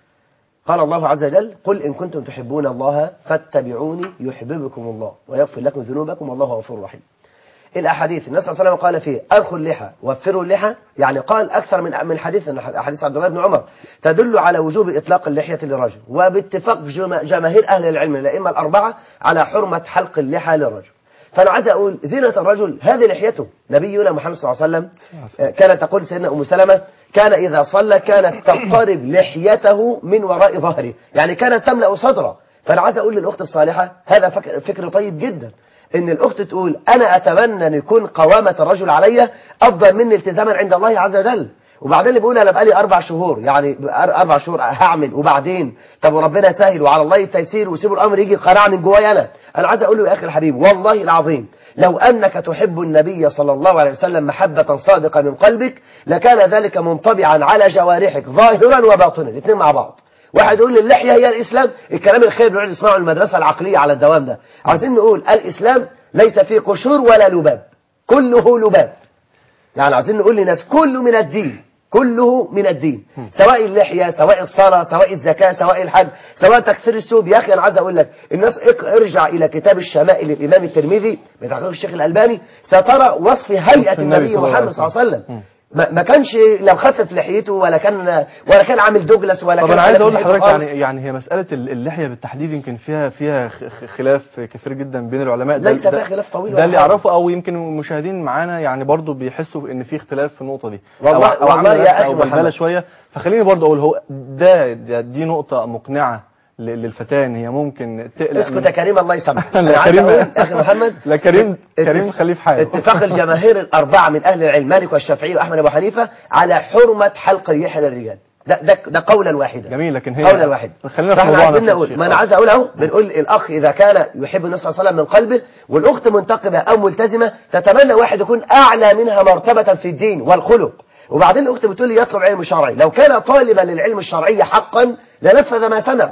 C: قال الله عز وجل: قل إن كنتم تحبون الله فاتبعوني يحببكم الله ويغفر لكم ذنوبكم والله غفور رحيم. الأحاديث النبي صلى الله عليه وسلم قال فيه: أرخوا اللحى وفروا اللحى، يعني قال أكثر من من حديث حديث عبد الله بن عمر تدل على وجوب إطلاق اللحية للرجل، وباتفاق جماهير أهل العلم الأئمة الأربعة على حرمة حلق اللحى للرجل. فأنا عايز أقول زينة الرجل هذه لحيته. نبينا محمد صلى الله عليه وسلم كانت تقول سيدنا أم سلمة: كان إذا صلى كانت تقترب لحيته من وراء ظهره، يعني كانت تملأ صدره. فأنا عايز أقول للأخت الصالحة هذا فكر, فكر طيب جدا، إن الأخت تقول أنا أتمنى أن يكون قوامة الرجل علي أفضل مني التزاما عند الله عز وجل. وبعدين اللي بيقول أنا بقالي أربع شهور، يعني أربع شهور هعمل وبعدين طب وربنا سهل وعلى الله التيسير وسيبوا الأمر يجي قناعة من جوايا أنا. أنا عايز أقول له يا أخي الحبيب والله العظيم لو أنك تحب النبي صلى الله عليه وسلم محبة صادقة من قلبك لكان ذلك منطبعا على جوارحك ظاهرا وباطنا الاثنين مع بعض. واحد يقول اللحية هي الإسلام، الكلام الخير بنقعد نسمعه المدرسة العقلية على الدوام ده. عايزين نقول الإسلام ليس فيه قشور ولا لباب، كله لباب. يعني عايزين نقول للناس كله من الدين، كله من الدين، سواء اللحية سواء الصلاة سواء الزكاة سواء الحج سواء تكثير السوب. يا أخي أنا عايز أقول لك الناس ارجع إلى كتاب الشمائل للإمام الترمذي بتحقيق الشيخ الألباني سترى وصف هيئة النبي محمد صلى الله عليه وسلم. ما كانش لا مخفف لحيته ولا كان ولا كان عامل دوجلاس ولا
B: طب
C: كان.
B: انا عايز اقول لحضرتك يعني يعني هي مساله اللحيه بالتحديد يمكن فيها فيها خلاف كثير جدا بين العلماء.
C: ليس فيها خلاف طويل
B: ده اللي يعرفه او يمكن المشاهدين معانا يعني برضو بيحسوا ان في اختلاف في النقطه دي
C: والله
B: او, أو
C: والله يا اخي محمد
B: شويه. فخليني برضو اقول هو ده, ده دي نقطه مقنعه للفتاه ان هي ممكن تقلق.
C: اسكت يا كريم الله يسامحك.
B: لا كريم يا
C: اخي محمد
B: لا كريم كريم خليه في حاله.
C: اتفاق الجماهير الاربعه من اهل العلم مالك والشافعي واحمد ابو حنيفه على حرمه حلق اللحيه للرجال. ده ده ده قولا واحدا.
B: جميل. لكن هي
C: قولا واحدا.
B: خلينا
C: في موضوعنا. نقول ما انا عايز اقول اهو بنقول الاخ اذا كان يحب النبي صلى الله عليه وسلم من قلبه والاخت منتقبه او ملتزمه تتمنى واحد يكون اعلى منها مرتبه في الدين والخلق. وبعدين الاخت بتقول لي يطلب علم شرعي، لو كان طالبا للعلم الشرعي حقا لنفذ ما سمع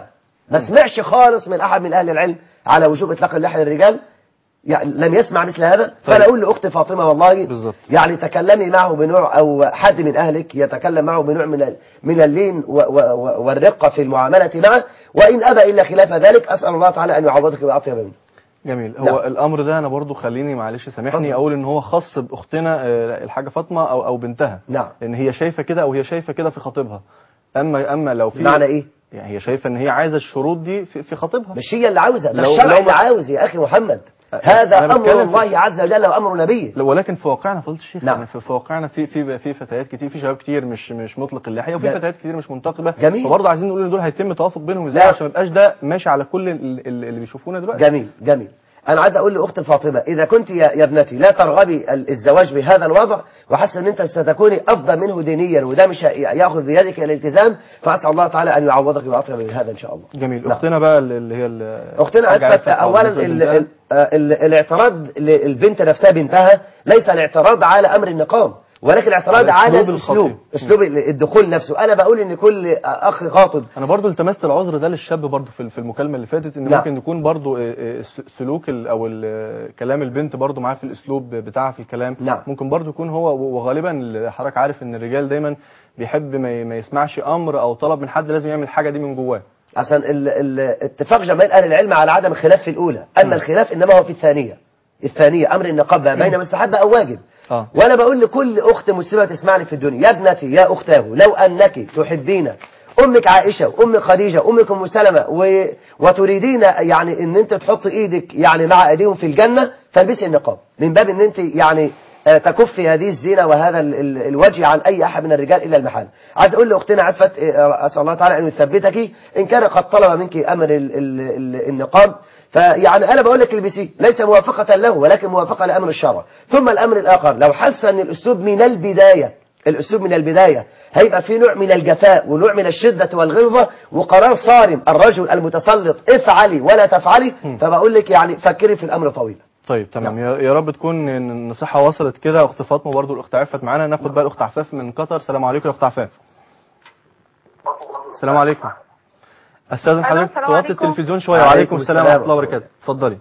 C: ما سمعش خالص من احد من اهل العلم على وجوب اطلاق اللحيه للرجال، يعني لم يسمع مثل هذا. طيب. فانا اقول لاختي فاطمه والله بالزبط. يعني تكلمي معه بنوع، او حد من اهلك يتكلم معه بنوع من من اللين والرقه في المعامله معه، وان ابى الا خلاف ذلك اسال الله تعالى ان يعوضك باطيب منه.
B: جميل. هو نعم. الامر ده انا برضو خليني معلش سامحني اقول ان هو خاص باختنا الحاجه فاطمه او او بنتها.
C: نعم.
B: لان هي شايفه كده او هي شايفه كده في خطيبها. اما اما لو في
C: معنى ايه؟
B: يعني هي شايفه ان هي عايزه الشروط دي في, في خطيبها.
C: مش هي اللي عاوزه، ده الشرع اللي عاوز يا اخي محمد. هذا امر الله عز وجل وامر نبيه.
B: ولكن في واقعنا فضيله الشيخ
C: نعم.
B: يعني في واقعنا في في في فتيات كتير، في شباب كتير مش مش مطلق اللحيه، وفي فتيات كتير مش منتقبه.
C: جميل.
B: فبرضه عايزين نقول ان دول هيتم توافق بينهم ازاي عشان ما يبقاش ده ماشي على كل اللي بيشوفونا دلوقتي.
C: جميل جميل. أنا عايز أقول لأخت فاطمة، إذا كنت يا ابنتي لا ترغبي الزواج بهذا الوضع وحاسة أن أنت ستكوني أفضل منه دينيا وده مش يأخذ بيدك الالتزام، فأسأل الله تعالى أن يعوضك بأطيب من هذا إن شاء الله.
B: جميل. لا. أختنا بقى اللي هي
C: أختنا عفت، أولا ال ال ال الاعتراض للبنت نفسها بنتها ليس الاعتراض على أمر النقاب، ولكن الاعتراض على الاسلوب، اسلوب الدخول نفسه. انا بقول ان كل اخ خاطب،
B: انا برضو التمست العذر ده للشاب برضو في المكالمه اللي فاتت، ان لا. ممكن يكون برضو سلوك او كلام البنت برضو معاه في الاسلوب بتاعها في الكلام.
C: لا.
B: ممكن برضو يكون هو، وغالبا حضرتك عارف ان الرجال دايما بيحب ما يسمعش امر او طلب من حد، لازم يعمل الحاجه دي من جواه.
C: اصلا اتفاق جماهير اهل العلم على عدم الخلاف في الاولى، اما الخلاف انما هو في الثانيه. الثانيه امر النقاب بين مستحب او واجب.
B: آه.
C: وانا بقول لكل اخت مسلمه تسمعني في الدنيا، يا ابنتي يا اختاه، لو انك تحبين امك عائشه وام خديجه وامك ام سلمه و... وتريدين يعني ان انت تحط ايدك يعني مع ايديهم في الجنه، فالبسي النقاب من باب ان انت يعني تكفي هذه الزينه وهذا ال... ال... الوجه عن اي احد من الرجال الا المحال. عايز اقول لاختنا عفت، اسال الله تعالى ان يثبتك ان كان قد طلب منك امر ال... ال... النقاب، فيعني أنا بقول لك البسيه ليس موافقة له ولكن موافقة لأمر الشرع. ثم الأمر الآخر، لو حس أن الأسلوب من البداية الأسلوب من البداية هيبقى في نوع من الجفاء ونوع من الشدة والغلظة وقرار صارم، الرجل المتسلط افعلي ولا تفعلي، فبقول لك يعني فكري في الأمر طويلا.
B: طيب تمام. نعم. يا رب تكون النصيحة وصلت كده. أخت فاطمة برضو الأخت عفت معانا. ناخد بقى الأخت عفاف من قطر. السلام عليكم يا أخت عفاف. السلام عليكم. استاذن حضرتك توطي التلفزيون شويه. وعليكم السلام ورحمه الله وبركاته. اتفضلي.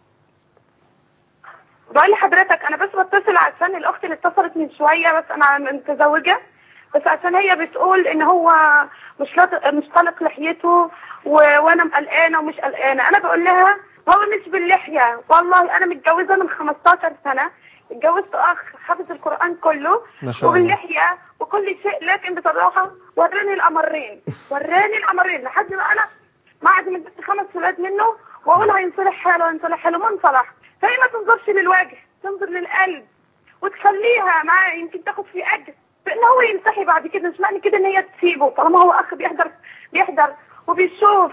F: بقول لحضرتك انا بس بتصل عشان الاخت اللي اتصلت من شويه، بس انا متزوجه، بس عشان هي بتقول ان هو مش مش طالق لحيته و... وانا مقلقانه ومش قلقانه. انا بقول لها هو مش باللحيه، والله انا متجوزه من خمستاشر سنه، اتجوزت اخ حافظ القران كله وباللحيه وكل شيء، لكن بصراحه وراني الامرين وراني الامرين لحد ما انا بعد ما جبت خمس ولاد منه واقول هينصلح حاله هينصلح حاله ما انصلح. فهي ما تنظرش للوجه، تنظر للقلب وتخليها معاه، يمكن تاخد فيه اجر فان هو ينتحي بعد كده. مش معنى كده ان هي تسيبه طالما هو اخ بيحضر بيحضر وبيشوف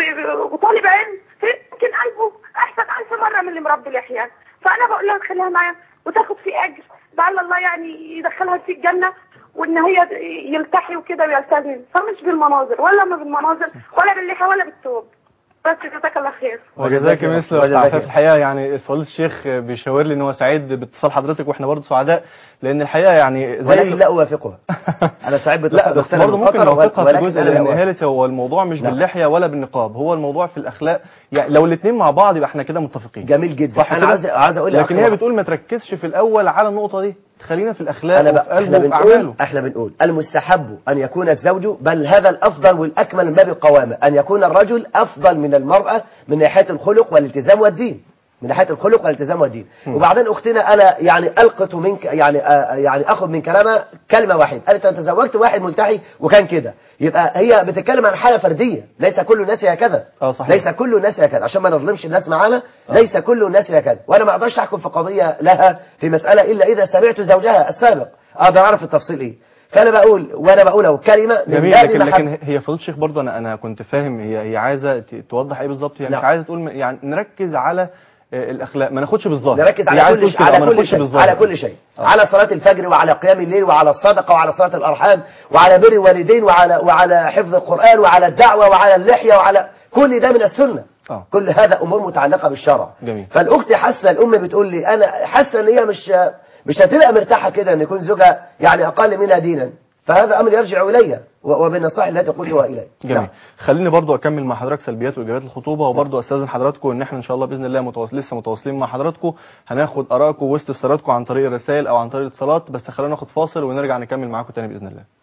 F: وطالب علم، يمكن قلبه احسن الف مره من اللي مربي لحيه. فانا بقول لها تخليها معاه وتاخد فيه اجر، لعل الله يعني يدخلها في الجنه وان هي يلتحي وكده ويلتزم، فمش بالمناظر ولا ما بالمناظر ولا باللحى ولا بالثوب. بس جزاك الله خير.
B: وجزاك مثل في الحقيقه يعني فضيله الشيخ بيشاور لي ان هو سعيد باتصال حضرتك واحنا برضه سعداء، لان الحقيقه يعني
C: زي ولكن لا اوافقها. انا سعيد باتصال،
B: بس برضه ممكن اوافقها في جزء، لان هالت هو الموضوع مش لا. باللحيه ولا بالنقاب، هو الموضوع في الاخلاق. يعني لو الاثنين مع بعض يبقى احنا كده متفقين.
C: جميل جدا. انا عايز عايز اقول
B: لكن هي بتقول ما تركزش في الاول على النقطه دي، خلينا في الاخلاق
C: وفي
B: قلبه وفي اعماله.
C: احنا بنقول المستحب ان يكون الزوج، بل هذا الافضل والاكمل من باب القوامه، ان يكون الرجل افضل من المراه من ناحيه الخلق والالتزام والدين، من ناحيه الخلق والالتزام والدين. م. وبعدين اختنا انا يعني القت منك يعني آه يعني اخذ من كلامها كلمه واحده، قالت انا تزوجت واحد ملتحي وكان كده، يبقى هي بتتكلم عن حاله فرديه، ليس كل الناس هكذا.
B: اه صحيح.
C: ليس كل الناس هكذا عشان ما نظلمش الناس معانا. آه. ليس كل الناس هكذا، وانا ما اقدرش احكم في قضيه لها في مساله الا اذا سمعت زوجها السابق اقدر اعرف التفصيل ايه. فانا بقول وانا بقولها كلمه من
B: جميل. لكن لكن هي فضيله الشيخ برضه انا انا كنت فاهم هي هي عايزه توضح ايه بالظبط، يعني مش عايزه تقول يعني نركز على الاخلاق، ما ناخدش بالظاهر،
C: نركز على كل شيء على كل شيء على كل شيء آه. على صلاه الفجر وعلى قيام الليل وعلى الصدقه وعلى صلاه الارحام وعلى بر الوالدين وعلى وعلى حفظ القران وعلى الدعوه وعلى اللحيه وعلى كل ده من السنه. آه. كل هذا امور متعلقه بالشرع.
B: جميل.
C: فالاخت حاسه، الام بتقول لي انا حاسه ان هي مش مش هتبقى مرتاحه كده ان يكون زوجها يعني اقل منها دينا، فهذا امر يرجع الي وبالنصائح التي قلتها الي.
B: جميل. نعم. خليني برضو اكمل مع حضرتك سلبيات وايجابيات الخطوبه، وبرضو استاذن حضراتكم ان احنا ان شاء الله باذن الله متواصل لسه متواصلين مع حضراتكم، هناخد ارائكم واستفساراتكم عن طريق الرسائل او عن طريق الاتصالات، بس خلينا ناخد فاصل ونرجع نكمل معاكم تاني باذن الله.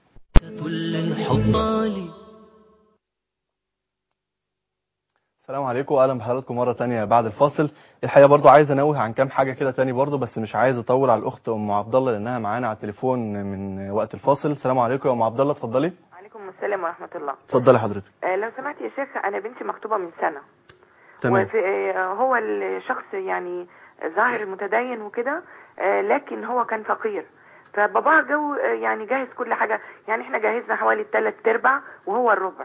B: السلام عليكم واهلا بحضراتكم مره ثانيه بعد الفاصل. الحقيقه برضو عايز انوه عن كام حاجه كده ثاني برضو، بس مش عايز اطول على الاخت ام عبد الله لانها معانا على التليفون من وقت الفاصل. السلام عليكم يا ام عبد الله، اتفضلي.
G: وعليكم السلام ورحمه الله.
B: اتفضلي حضرتك.
G: آه لو سمحت يا شيخ، انا بنتي مخطوبه من سنه.
B: تمام.
G: آه هو الشخص يعني ظاهر متدين وكده، آه لكن هو كان فقير، فباباه جو يعني جاهز كل حاجه، يعني احنا جهزنا حوالي الثلاث ارباع وهو الربع.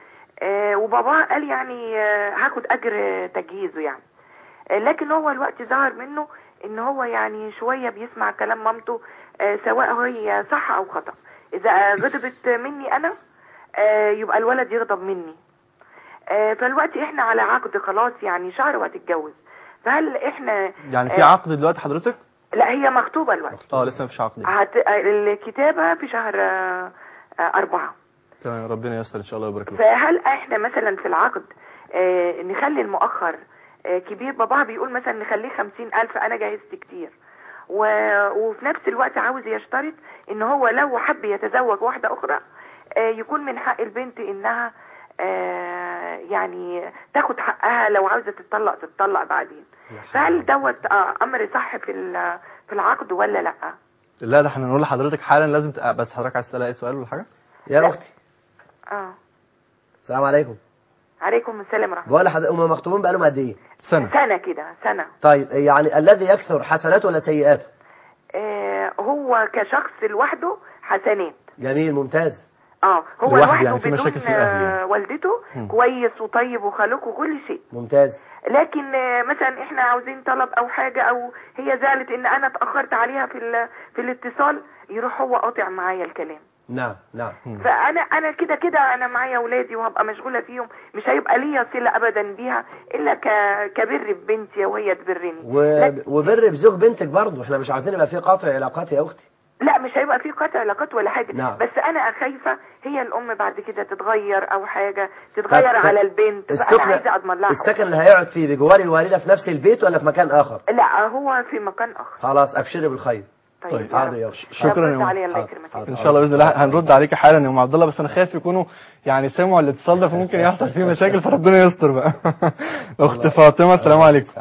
G: آه وبابا قال يعني آه هاخد اجر تجهيزه يعني، آه لكن هو الوقت ظهر منه ان هو يعني شوية بيسمع كلام مامته، آه سواء هي صح او خطأ. اذا غضبت مني انا آه يبقى الولد يغضب مني. آه فالوقت احنا على عقد خلاص، يعني شهر وهتتجوز، فهل احنا
B: يعني في
G: آه
B: عقد دلوقتي حضرتك؟
G: لا هي مخطوبة الوقت.
B: اه لسه مفيش عقد.
G: هت... الكتابة في شهر آه آه أربعة.
B: تمام، ربنا ييسر ان شاء الله ويبارك لك.
G: فهل احنا مثلا في العقد آه نخلي المؤخر آه كبير؟ بابا بيقول مثلا نخليه خمسين الف، انا جهزت كتير، و... وفي نفس الوقت عاوز يشترط ان هو لو حب يتزوج واحدة اخرى آه يكون من حق البنت انها آه يعني تاخد حقها، لو عاوزة تتطلق تتطلق بعدين. فهل دوت آه امر صح في في العقد ولا لا؟
B: لا ده احنا نقول لحضرتك حالا لازم ت... بس حضرتك عايز تسأل اي سؤال ولا حاجة؟
C: يا لا. اختي
G: اه
C: السلام عليكم.
G: عليكم السلام ورحمه الله.
C: بقول لحضرتك هم مخطوبين بقالهم قد ايه؟
B: سنه
G: سنه كده سنه.
C: طيب يعني الذي يكثر حسناته ولا سيئاته؟
G: آه هو كشخص لوحده حسنات.
C: جميل ممتاز.
G: اه هو لوحده
B: يعني في
G: بدون
B: في يعني.
G: والدته م. كويس وطيب وخلوق وكل شيء
C: ممتاز.
G: لكن آه مثلا احنا عاوزين طلب او حاجه، او هي زعلت ان انا اتاخرت عليها في في الاتصال، يروح هو قاطع معايا الكلام.
C: نعم نعم.
G: فانا انا كده كده انا معايا اولادي وهبقى مشغوله فيهم، مش هيبقى ليا صله ابدا بيها الا ك... كبر ببنتي وهي تبرني.
C: و... لك... وبر بزوج بنتك برضه، احنا مش عاوزين يبقى في قطع علاقات يا اختي.
G: لا مش هيبقى في قطع علاقات ولا حاجه.
C: نعم.
G: بس انا خايفه هي الام بعد كده تتغير او حاجه تتغير طب... على البنت، فانا عايزه اضمن لها.
C: السكن اللي هيقعد فيه بجوار الوالده في نفس البيت ولا في مكان اخر؟
G: لا هو في مكان اخر.
C: خلاص ابشري بالخير.
G: طيب
C: حاضر يا
B: شكرا يا
G: علي الله يكرمك.
B: ان شاء الله باذن الله هنرد عليك حالا يا ام عبد الله، بس انا خايف يكونوا يعني سمعوا الاتصال ده فممكن يحصل فيه مشاكل، فربنا يستر بقى. اخت فاطمه السلام عليكم.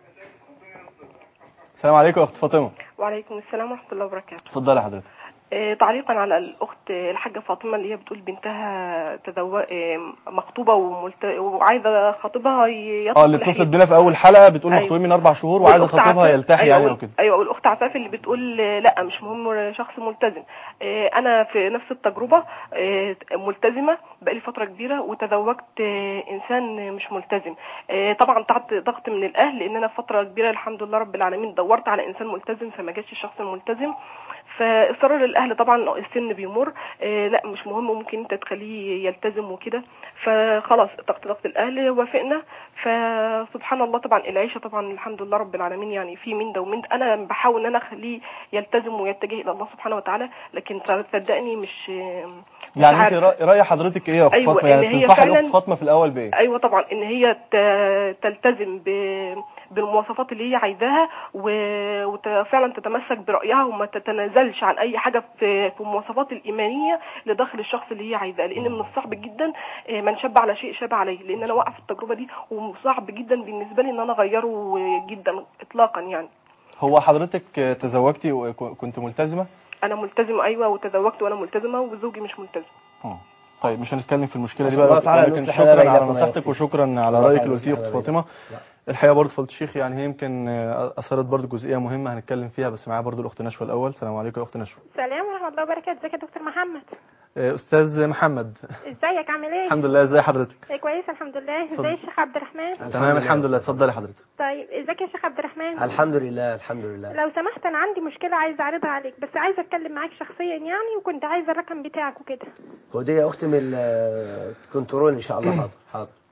B: السلام عليكم اخت فاطمه.
H: وعليكم السلام ورحمه الله وبركاته.
B: اتفضلي حضرتك.
H: تعليقا على الاخت الحاجه فاطمه اللي هي بتقول بنتها تزوج مخطوبه وملت... وعايزه خطيبها يطلق.
B: اه اللي اتصلت بينا في اول حلقه بتقول أيوة. مخطوبين من اربع شهور وعايزه خطيبها يلتحي أيوة يعني وكده.
H: ايوه والاخت عفاف اللي بتقول لا مش مهم شخص ملتزم. انا في نفس التجربه ملتزمه بقالي فتره كبيره وتزوجت انسان مش ملتزم. طبعا تحت ضغط من الاهل لان انا فتره كبيره الحمد لله رب العالمين دورت على انسان ملتزم فما جاش الشخص الملتزم. فاصرار الاهل طبعا السن بيمر، آه لا مش مهم ممكن انت تخليه يلتزم وكده، فخلاص تحت ضغط الاهل وافقنا. فسبحان الله طبعا العيشه طبعا الحمد لله رب العالمين يعني في من ده ومن ده. انا بحاول ان انا اخليه يلتزم ويتجه الى الله سبحانه وتعالى، لكن صدقني مش
B: يعني انت راي حضرتك ايه يا اخت
H: أيوة
B: فاطمه؟ يعني تنصحي الاخت فاطمه في الاول بايه؟
H: ايوه طبعا ان هي تلتزم ب بالمواصفات اللي هي عايزاها وفعلا تتمسك برأيها وما تتنازلش عن اي حاجة في في المواصفات الإيمانية لداخل الشخص اللي هي عايزاه، لان من الصعب جدا من شاب على شيء شاب عليه، لان انا واقعه في التجربة دي وصعب جدا بالنسبة لي ان انا اغيره جدا اطلاقا. يعني
B: هو حضرتك تزوجتي وكنت ملتزمة؟
H: انا ملتزمة ايوه وتزوجت وانا ملتزمة وزوجي مش ملتزم.
B: اه طيب مش هنتكلم في المشكلة دي بقى، لكن شكرا على نصيحتك وشكرا على رأيك اللي قلتيه اخت فاطمة. الحقيقه برضه فضيله الشيخ يعني هي يمكن اثرت برضه جزئيه مهمه هنتكلم فيها، بس معايا برضه الاخت نشوى الاول. السلام عليكم يا اخت نشوى.
D: السلام ورحمه الله وبركاته. ازيك يا دكتور محمد؟
B: استاذ محمد.
D: ازيك عامل ايه؟
B: الحمد لله، ازي حضرتك؟
D: ايه كويس الحمد لله. ازي الشيخ عبد الرحمن؟
B: تمام الحمد لله. اتفضلي حضرتك.
D: طيب ازيك يا شيخ عبد الرحمن؟
C: الحمد لله الحمد لله.
D: لو سمحت انا عندي مشكله عايزه اعرضها عليك، بس عايزه اتكلم معاك شخصيا يعني، وكنت عايزه الرقم بتاعك وكده.
C: خدي يا اختي من الكنترول ان شاء الله. حاضر حاضر.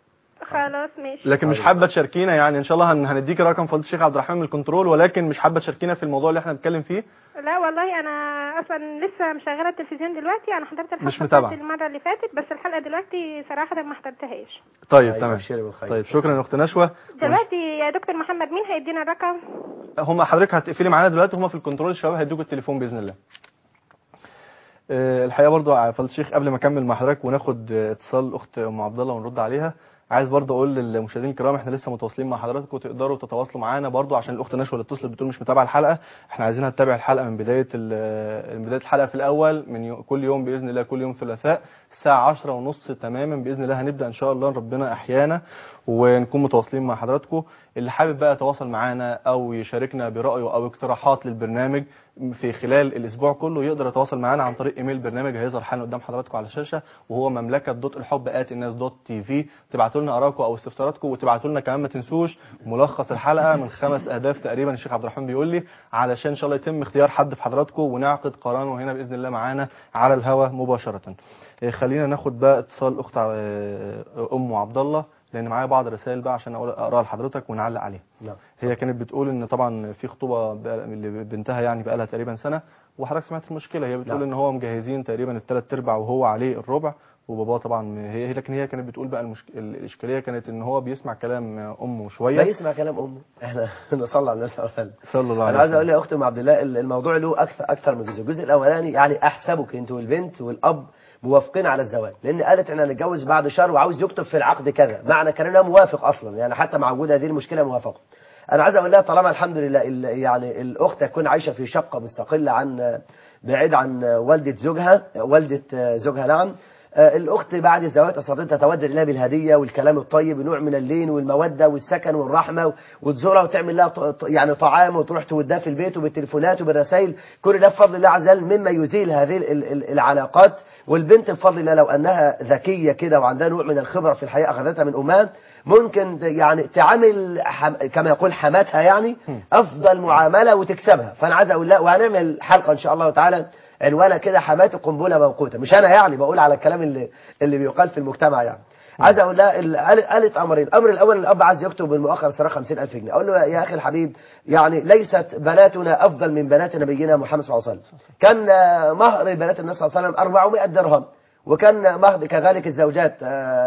I: خلاص ماشي.
B: لكن مش حابه تشاركينا يعني؟ ان شاء الله هن- هنديكي رقم فضيله الشيخ عبد الرحمن من الكنترول، ولكن مش حابه تشاركينا في الموضوع اللي احنا بنتكلم فيه؟
I: لا والله انا اصلا لسه مشغله التلفزيون دلوقتي، انا حضرت الحلقه
B: مش متابعة.
I: بتاعت المره اللي فاتت، بس الحلقه دلوقتي صراحه ما حضرتهاش.
B: طيب
C: أيوة،
B: تمام.
C: أبشري بالخير.
B: طيب شكرا يا اخت نشوى.
I: دلوقتي يا دكتور محمد مين هيدينا الرقم؟
B: هم حضرتك هتقفلي معانا دلوقتي، هم في الكنترول الشباب هيدوك التليفون باذن الله. أه الحقيقه برضو يا فضيله الشيخ قبل ما اكمل مع حضرتك وناخد اتصال اخت ام عبد الله ونرد عليها، عايز برضه اقول للمشاهدين الكرام احنا لسه متواصلين مع حضراتكم، وتقدروا تتواصلوا معانا برضه عشان الاخت نشوى اللي اتصلت بتقول مش متابعه الحلقه، احنا عايزينها تتابع الحلقه من بدايه من بدايه الحلقه في الاول من يو كل يوم باذن الله، كل يوم ثلاثاء الساعه عشرة ونص تماما باذن الله هنبدا ان شاء الله، ربنا احيانا ونكون متواصلين مع حضراتكم. اللي حابب بقى يتواصل معانا او يشاركنا برايه او اقتراحات للبرنامج في خلال الاسبوع كله يقدر يتواصل معانا عن طريق ايميل برنامج هيظهر حالا قدام حضراتكم على الشاشه، وهو مملكه دوت الحب ات الناس دوت تي في. تبعتوا لنا ارائكم او استفساراتكم، وتبعتوا لنا كمان ما تنسوش ملخص الحلقه من خمس اهداف تقريبا الشيخ عبد الرحمن بيقول لي، علشان ان شاء الله يتم اختيار حد في حضراتكم ونعقد قرانه هنا باذن الله معانا على الهواء مباشره. خلينا ناخد بقى اتصال اخت ام عبد الله، لان معايا بعض الرسائل بقى عشان اقراها لحضرتك ونعلق عليها.
C: نعم.
B: هي كانت بتقول ان طبعا في خطوبه اللي بنتها يعني بقى لها تقريبا سنه، وحضرتك سمعت المشكله. هي بتقول
C: نعم.
B: ان هو مجهزين تقريبا الثلاث ارباع وهو عليه الربع، وباباه طبعا هي لكن هي كانت بتقول بقى المشك... الاشكاليه كانت ان هو بيسمع كلام امه شويه.
C: بيسمع كلام امه، احنا نصلي على النبي صلى الله عليه وسلم.
B: صلى الله عليه وسلم.
C: انا عايز اقول يا اخت ام عبد الله الموضوع له اكثر اكثر من جزء. الجزء الاولاني يعني احسبك انت والبنت والاب موافقين على الزواج، لان قالت احنا هنتجوز بعد شهر وعاوز يكتب في العقد كذا، معنى كلامها موافق اصلا، يعني حتى مع وجود هذه المشكله موافقه. انا عايز اقول لها طالما الحمد لله يعني الاخت تكون عايشه في شقه مستقله عن بعيد عن والده زوجها والده زوجها نعم، الاخت بعد الزواج تستطيع تتودد اليها بالهديه والكلام الطيب ونوع من اللين والموده والسكن والرحمه، وتزورها وتعمل لها يعني طعام وتروح تودها في البيت وبالتليفونات وبالرسائل، كل ده بفضل الله عز وجل مما يزيل هذه العلاقات. والبنت بفضل الله لو انها ذكيه كده وعندها نوع من الخبره في الحياه اخذتها من امها، ممكن يعني تعامل حم... كما يقول حماتها يعني افضل معامله وتكسبها. فانا عايز اقول لها وهنعمل حلقه ان شاء الله تعالى عنوانها كده حماتي قنبله موقوته، مش انا يعني بقول على الكلام اللي اللي بيقال في المجتمع يعني. عايز اقول لها قالت امرين، الامر الاول الاب عايز يكتب بالمؤخر صراحه خمسين ألف جنيه، اقول له يا اخي الحبيب يعني ليست بناتنا افضل من بنات نبينا محمد صلى الله عليه وسلم، كان مهر بنات النبي صلى الله عليه وسلم أربعمائة درهم، وكان مهر كذلك الزوجات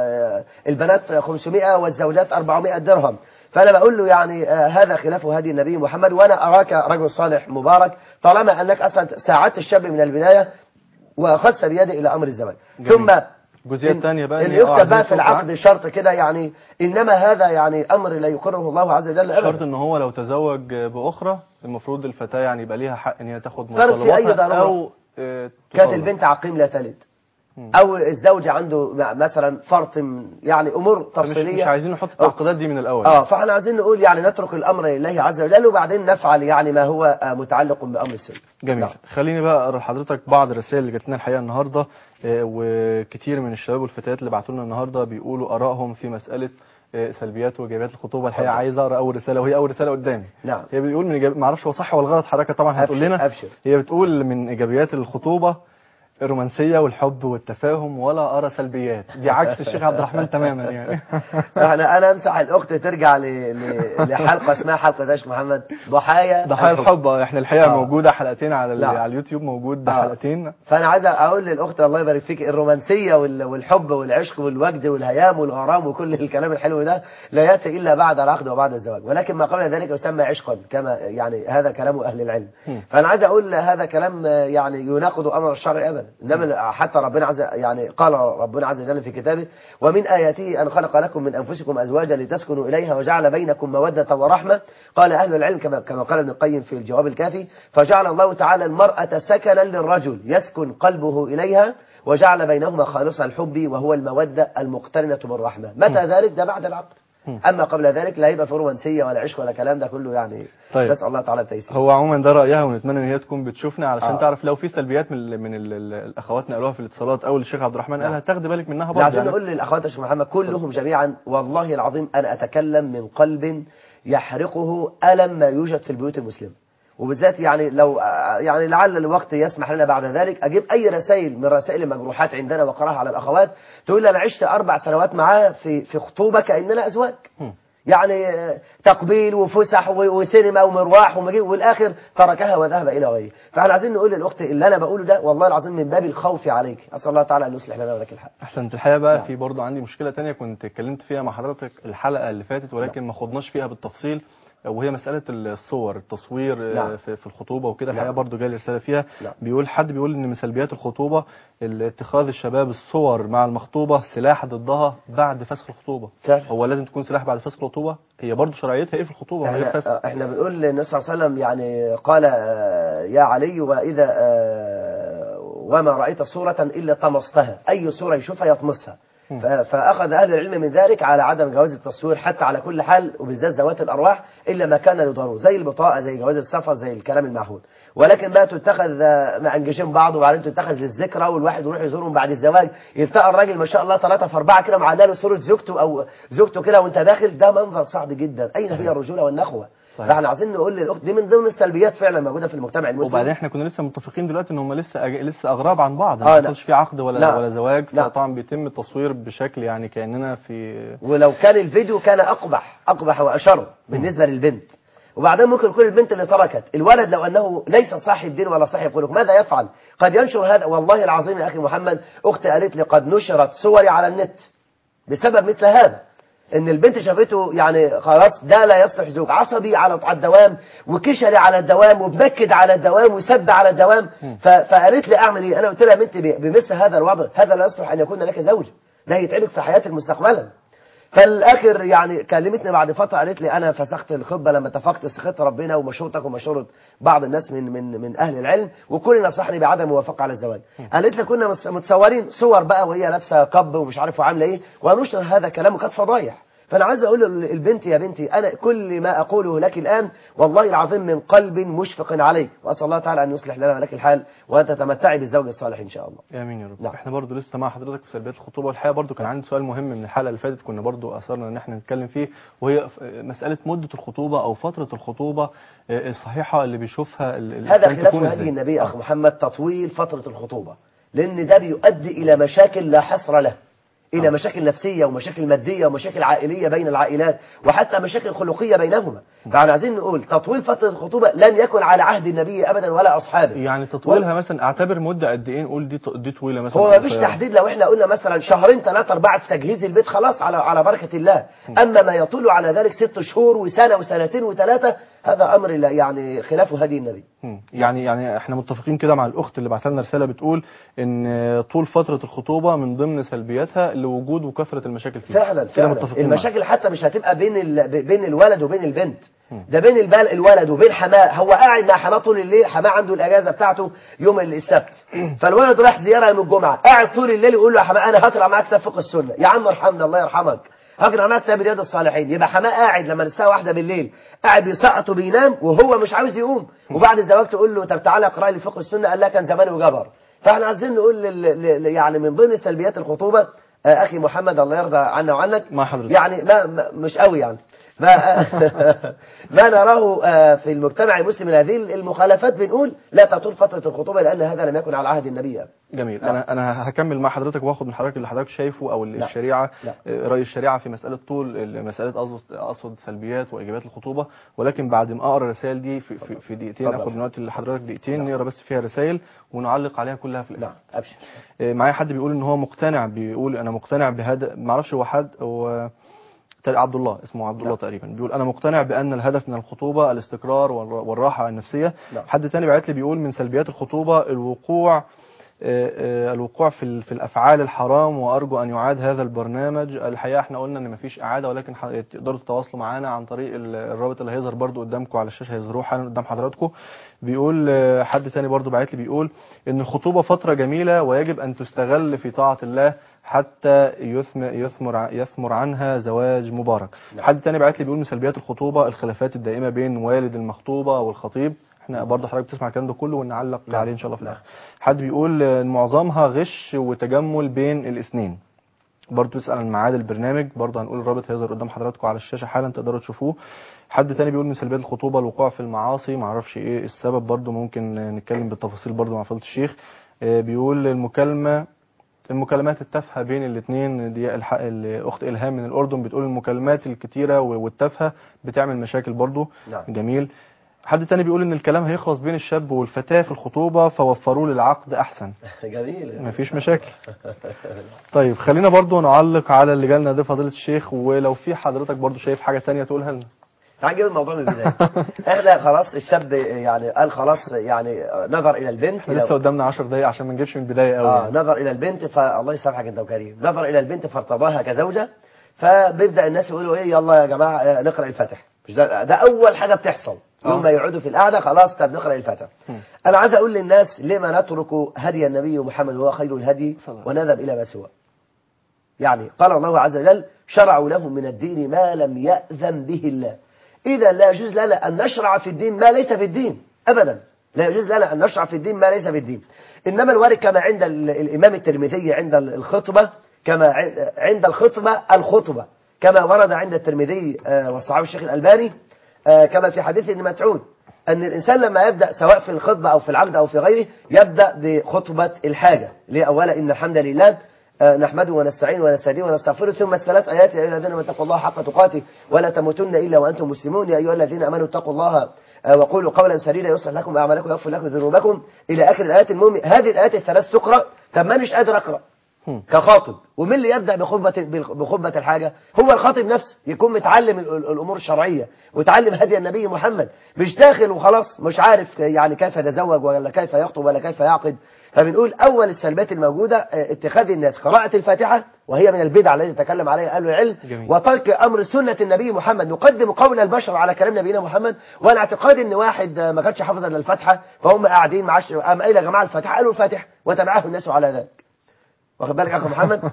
C: البنات خمسمائة والزوجات أربعمائة درهم. فأنا بقول له يعني آه هذا خلاف هدي النبي محمد، وأنا أراك رجل صالح مبارك طالما أنك أصلا ساعدت الشاب من البداية وأخذت بيده إلى أمر الزواج. جميل. ثم
B: الجزئيه الثانيه بقى
C: ان يكتب بقى في العقد شرط كده يعني، انما هذا يعني امر لا يقره الله عز وجل ابدا.
B: شرط ان هو لو تزوج باخرى المفروض الفتاه يعني يبقى ليها حق ان هي تاخد
C: مطالباتها،
B: او
C: آه كانت البنت عقيم لا تلد، او الزوج عنده مثلا فرط يعني امور تفصيليه،
B: مش, مش عايزين نحط التعقيدات دي من الاول.
C: اه فاحنا عايزين نقول يعني نترك الامر لله عز وجل وبعدين نفعل يعني ما هو متعلق بامر السنه.
B: جميل. نعم. خليني بقى اقرا لحضرتك بعض الرسائل اللي جات لنا الحقيقه النهارده، آه وكتير من الشباب والفتيات اللي بعتوا لنا النهارده بيقولوا ارائهم في مساله آه سلبيات وايجابيات الخطوبه. الحقيقه عايز اقرا اول رساله وهي اول رساله قدامي.
C: نعم.
B: هي بتقول من إيجاب... ما اعرفش هو صح ولا غلط، حضرتك طبعا هتقول لنا.
C: أبشر.
B: هي بتقول من ايجابيات الخطوبه الرومانسيه والحب والتفاهم، ولا ارى سلبيات. دي عكس الشيخ عبد الرحمن تماما يعني.
C: احنا انا انصح الاخت ترجع ل... ل... لحلقه اسمها حلقه ايش محمد ضحايا
B: ضحايا الحب. احنا الحقيقه آه. موجوده حلقتين على ال...
C: لا.
B: على اليوتيوب موجود آه. حلقتين.
C: فانا عايز اقول للاخت الله يبارك فيك الرومانسيه وال... والحب والعشق والوجد والهيام والغرام وكل الكلام الحلو ده لا ياتي الا بعد العقد وبعد الزواج، ولكن ما قبل ذلك يسمى عشقا كما يعني هذا كلام اهل العلم. م. فانا عايز اقول هذا كلام يعني يناقض امر الشرع ابدا، انما حتى ربنا عز يعني قال ربنا عز وجل في كتابه ومن آياته أن خلق لكم من أنفسكم أزواجا لتسكنوا إليها وجعل بينكم مودة ورحمة. قال أهل العلم كما كما قال ابن القيم في الجواب الكافي فجعل الله تعالى المرأة سكنا للرجل يسكن قلبه إليها وجعل بينهما خالص الحب وهو المودة المقترنة بالرحمة. متى ذلك؟ ده بعد العقد. أما قبل ذلك لا يبقى في رومانسية ولا عشق ولا كلام ده كله يعني.
B: طيب.
C: نسأل الله تعالى التيسير.
B: هو عموما ده رأيها ونتمنى ان هي تكون بتشوفنا علشان
C: آه.
B: تعرف لو في سلبيات من من الاخوات نقلوها في الاتصالات او الشيخ عبد الرحمن قالها تاخدي بالك منها برضه.
C: عايزين نقول للاخوات يا شيخ محمد كلهم جميعا والله العظيم انا اتكلم من قلب يحرقه الم ما يوجد في البيوت المسلمه، وبالذات يعني لو يعني لعل الوقت يسمح لنا بعد ذلك أجيب أي رسائل من رسائل المجروحات عندنا وأقراها على الأخوات تقول لي أنا عشت أربع سنوات معاه في في خطوبة كأننا أزواج، يعني تقبيل وفسح وسينما ومرواح ومجيء والآخر تركها وذهب إلى غيره. فاحنا عايزين نقول للأخت اللي أنا بقوله ده والله العظيم من باب الخوف عليك، أسأل الله تعالى أن يصلح لنا ولك الحال.
B: أحسنت. الحقيقة بقى
C: نعم.
B: في برضه عندي مشكلة تانية كنت اتكلمت فيها مع حضرتك الحلقة اللي فاتت ولكن نعم. ما خضناش فيها بالتفصيل، وهي مسألة الصور التصوير
C: نعم.
B: في الخطوبة وكده.
C: نعم.
B: الحقيقة برضه جالي رسالة فيها
C: نعم.
B: بيقول حد بيقول إن من سلبيات الخطوبة اتخاذ الشباب الصور مع المخطوبة سلاح ضدها بعد فسخ الخطوبة.
C: فعلا.
B: هو لازم تكون سلاح بعد فسخ الخطوبة؟ هي برضه شرعيتها إيه في الخطوبة؟
C: احنا, احنا بنقول للنبي صلى الله عليه وسلم يعني قال يا علي وإذا وما رأيت صورة إلا طمستها، أي صورة يشوفها يطمسها. فأخذ أهل العلم من ذلك على عدم جواز التصوير حتى على كل حال، وبالذات ذوات الأرواح إلا ما كان لضرورة زي البطاقة زي جواز السفر زي الكلام المعهود. ولكن بقى تتخذ مأنجشين بعض وبعدين تتخذ للذكرى والواحد يروح يزورهم بعد الزواج، يلتقى الراجل ما شاء الله ثلاثة في أربعة كده معلقه صورة زوجته أو زوجته كده وأنت داخل، ده منظر صعب جدا. أين هي الرجولة والنخوة؟ فاحنا عايزين نقول للاخت دي من ضمن السلبيات فعلا موجوده في المجتمع المسلم.
B: وبعدين احنا كنا لسه متفقين دلوقتي ان هم لسه أج... لسه اغراب عن بعض،
C: ما
B: حصلش في عقد ولا
C: لا.
B: ولا زواج،
C: لا.
B: فطبعا بيتم التصوير بشكل يعني كاننا في،
C: ولو كان الفيديو كان اقبح اقبح واشر بالنسبه م. للبنت. وبعدين ممكن يكون البنت اللي تركت الولد لو انه ليس صاحب دين ولا صاحب خلق ماذا يفعل؟ قد ينشر هذا. والله العظيم يا اخي محمد اختي قالت لي قد نشرت صوري على النت بسبب مثل هذا، ان البنت شافته يعني خلاص ده لا يصلح زوج، عصبي على الدوام وكشري على الدوام وبنكد على الدوام وسب على الدوام. فقالت لي اعمل ايه؟ انا قلت لها يا بنتي بمثل هذا الوضع هذا لا يصلح ان يكون لك زوج، ده يتعبك في حياتك مستقبلا. فالاخر يعني كلمتني بعد فتره قالت لي انا فسخت الخطبه لما اتفقت سخطت ربنا ومشورتك ومشوره بعض الناس من من من اهل العلم وكل نصحني بعدم موافقه على الزواج. قالت لي كنا متصورين صور بقى وهي لابسه قب ومش عارف وعامله ايه ونشر هذا كلام وكانت فضايح. فأنا عايز أقول للبنت يا بنتي أنا كل ما أقوله لك الآن والله العظيم من قلب مشفق عليك، وأسأل الله تعالى أن يصلح لنا ولك الحال وأن تتمتعي بالزوج الصالح إن شاء الله.
B: آمين يا رب.
C: نعم.
B: احنا برضو لسه مع حضرتك في سلبيات الخطوبة، والحقيقة برضو كان عندي سؤال مهم من الحلقة اللي فاتت كنا برضو أثرنا إن احنا نتكلم فيه، وهي مسألة مدة الخطوبة أو فترة الخطوبة الصحيحة اللي بيشوفها
C: هذا خلاف هدي النبي أخ محمد تطويل فترة الخطوبة، لأن ده بيؤدي إلى مشاكل لا حصر له، إلى مشاكل نفسية ومشاكل مادية ومشاكل عائلية بين العائلات وحتى مشاكل خلقية بينهما. فاحنا عايزين نقول تطويل فترة الخطوبة لم يكن على عهد النبي أبدا ولا أصحابه.
B: يعني تطويلها و... مثلا أعتبر مدة قد إيه نقول دي دي طويلة مثلا؟
C: هو مفيش تحديد. لو احنا قلنا مثلا شهرين ثلاثة أربعة في تجهيز البيت خلاص على على بركة الله. أما ما يطول على ذلك ست شهور وسنة وسنتين وثلاثة هذا أمر يعني خلاف هدي النبي.
B: يعني يعني احنا متفقين كده مع الأخت اللي بعت لنا رسالة بتقول إن طول فترة الخطوبة من ضمن سلبياتها لوجود وكثرة المشاكل فيها.
C: فعلا فعلا المشاكل معه. حتى مش هتبقى بين ال... بين الولد وبين البنت، ده بين البال الولد وبين حماه. هو قاعد مع حماه طول الليل، حماه عنده الاجازه بتاعته يوم السبت، فالولد راح زياره يوم الجمعه قاعد طول الليل يقول له يا حماه انا هقرا معاك كتاب فقه السنه. يا عم ارحمنا الله يرحمك، هقرا معاك كتاب رياض الصالحين. يبقى حماه قاعد لما الساعه واحدة بالليل قاعد بيسقط وبينام وهو مش عاوز يقوم، وبعد الزواج تقول له طب تعالى اقرا لي فقه السنه، قال لا كان زمان وجبر. فاحنا عايزين نقول يعني من ضمن سلبيات الخطوبه اخي محمد الله يرضى عنا وعنك
B: مع حضرتك
C: يعني ما, ما مش قوي يعني ما ما نراه في المجتمع المسلم هذه المخالفات بنقول لا تطول فترة الخطوبة لأن هذا لم يكن على عهد النبي.
B: جميل. لا. أنا أنا هكمل مع حضرتك وآخد من حضرتك اللي حضرتك شايفه أو اللي الشريعة لا. رأي الشريعة في مسألة طول مسألة أقصد أقصد سلبيات وإيجابيات الخطوبة، ولكن بعد ما أقرأ الرسائل دي في في, في دقيقتين آخد من وقت لحضرتك دقيقتين نقرأ بس فيها رسائل ونعلق عليها كلها في الآخر.
C: أبشر.
B: معايا حد بيقول إن هو مقتنع، بيقول أنا مقتنع بهذا، ما أعرفش هو حد هو عبد الله اسمه عبد الله تقريبا، بيقول انا مقتنع بان الهدف من الخطوبه الاستقرار والراحه النفسيه. لا. حد تاني بعت لي بيقول من سلبيات الخطوبه الوقوع الوقوع في في الافعال الحرام، وارجو ان يعاد هذا البرنامج. الحقيقه احنا قلنا ان مفيش اعاده، ولكن تقدروا تتواصلوا معانا عن طريق الرابط اللي هيظهر برضو قدامكم على الشاشه، هيظهروه حالا قدام حضراتكم. بيقول حد تاني برضو بعت لي بيقول ان الخطوبه فتره جميله ويجب ان تستغل في طاعه الله حتى يثمر يثمر يثمر عنها زواج مبارك. لا. حد تاني بعت لي بيقول من سلبيات الخطوبه الخلافات الدائمه بين والد المخطوبه والخطيب. احنا برضه حضرتك بتسمع الكلام ده كله ونعلق عليه ان شاء الله في الاخر. حد بيقول معظمها غش وتجمل بين الاثنين. برضو تسأل عن ميعاد البرنامج، برضو هنقول الرابط هيظهر قدام حضراتكم على الشاشة حالا تقدروا تشوفوه. حد تاني بيقول من سلبيات الخطوبة الوقوع في المعاصي، معرفش ايه السبب، برضو ممكن نتكلم بالتفاصيل برضو مع فضيلة الشيخ. بيقول المكالمة المكالمات التافهة بين الاثنين، دي الحق الاخت الهام من الاردن بتقول المكالمات الكتيرة والتافهة بتعمل مشاكل برضو.
C: نعم.
B: جميل. حد تاني بيقول ان الكلام هيخلص بين الشاب والفتاة في الخطوبة فوفروا للعقد احسن.
C: جميل.
B: مفيش مشاكل. طيب خلينا برضو نعلق على اللي جالنا ده فضيلة الشيخ، ولو في حضرتك برضو شايف حاجة تانية تقولها لنا.
C: تعال نجيب الموضوع من البداية. احنا خلاص الشاب يعني قال خلاص يعني نظر الى البنت،
B: لسه قدامنا عشر دقايق عشان ما نجيبش من البداية قوي.
C: اه نظر الى البنت، فالله يسامحك انت وكريم، نظر الى البنت فارتضاها كزوجة، فبيبدأ الناس يقولوا ايه يلا يا جماعة نقرأ الفاتحة. مش ده, ده اول حاجة بتحصل يوم ما يقعدوا في القعدة، خلاص طب نقرأ الفاتحة. انا عايز اقول للناس لما نترك هدي النبي محمد هو خير الهدي ونذهب الى ما سواه. يعني قال الله عز وجل شرعوا لهم من الدين ما لم يأذن به الله. إذا لا يجوز لنا أن نشرع في الدين ما ليس في الدين أبدا، لا يجوز لنا أن نشرع في الدين ما ليس في الدين. إنما الوارد كما عند الإمام الترمذي عند الخطبة، كما عند الخطبة الخطبة كما ورد عند الترمذي والصحابي الشيخ الألباني، كما في حديث ابن مسعود أن الإنسان لما يبدأ سواء في الخطبة أو في العقد أو في غيره يبدأ بخطبة الحاجة. ليه؟ أولا إن الحمد لله نحمده ونستعين ونستهديه ونستغفره، ثم الثلاث آيات يا أيها الذين آمنوا اتقوا الله حق تقاته ولا تموتن إلا وأنتم مسلمون، يا أيها الذين آمنوا اتقوا الله وقولوا قولا سديدا يصلح لكم أعمالكم ويغفر لكم ذنوبكم إلى آخر الآيات. المهم هذه الآيات الثلاث تقرأ. طب ما مش قادر أقرأ كخاطب، ومن اللي يبدأ بخطبة بخطبة الحاجة هو الخاطب نفسه، يكون متعلم الأمور الشرعية وتعلم هدي النبي محمد، مش داخل وخلاص مش عارف يعني كيف يتزوج ولا كيف يخطب ولا كيف يعقد. فبنقول أول السلبيات الموجودة اتخاذ الناس قراءة الفاتحة، وهي من البدع التي تكلم عليها أهل العلم، وترك أمر سنة النبي محمد. نقدم قول البشر على كلام نبينا محمد، وأنا اعتقاد إن واحد ما كانش حافظ إلا الفاتحة فهم قاعدين معاش قام قايل يا جماعة الفاتحة، قالوا الفاتحة وتبعه الناس على ذلك. واخد بالك يا أخو محمد؟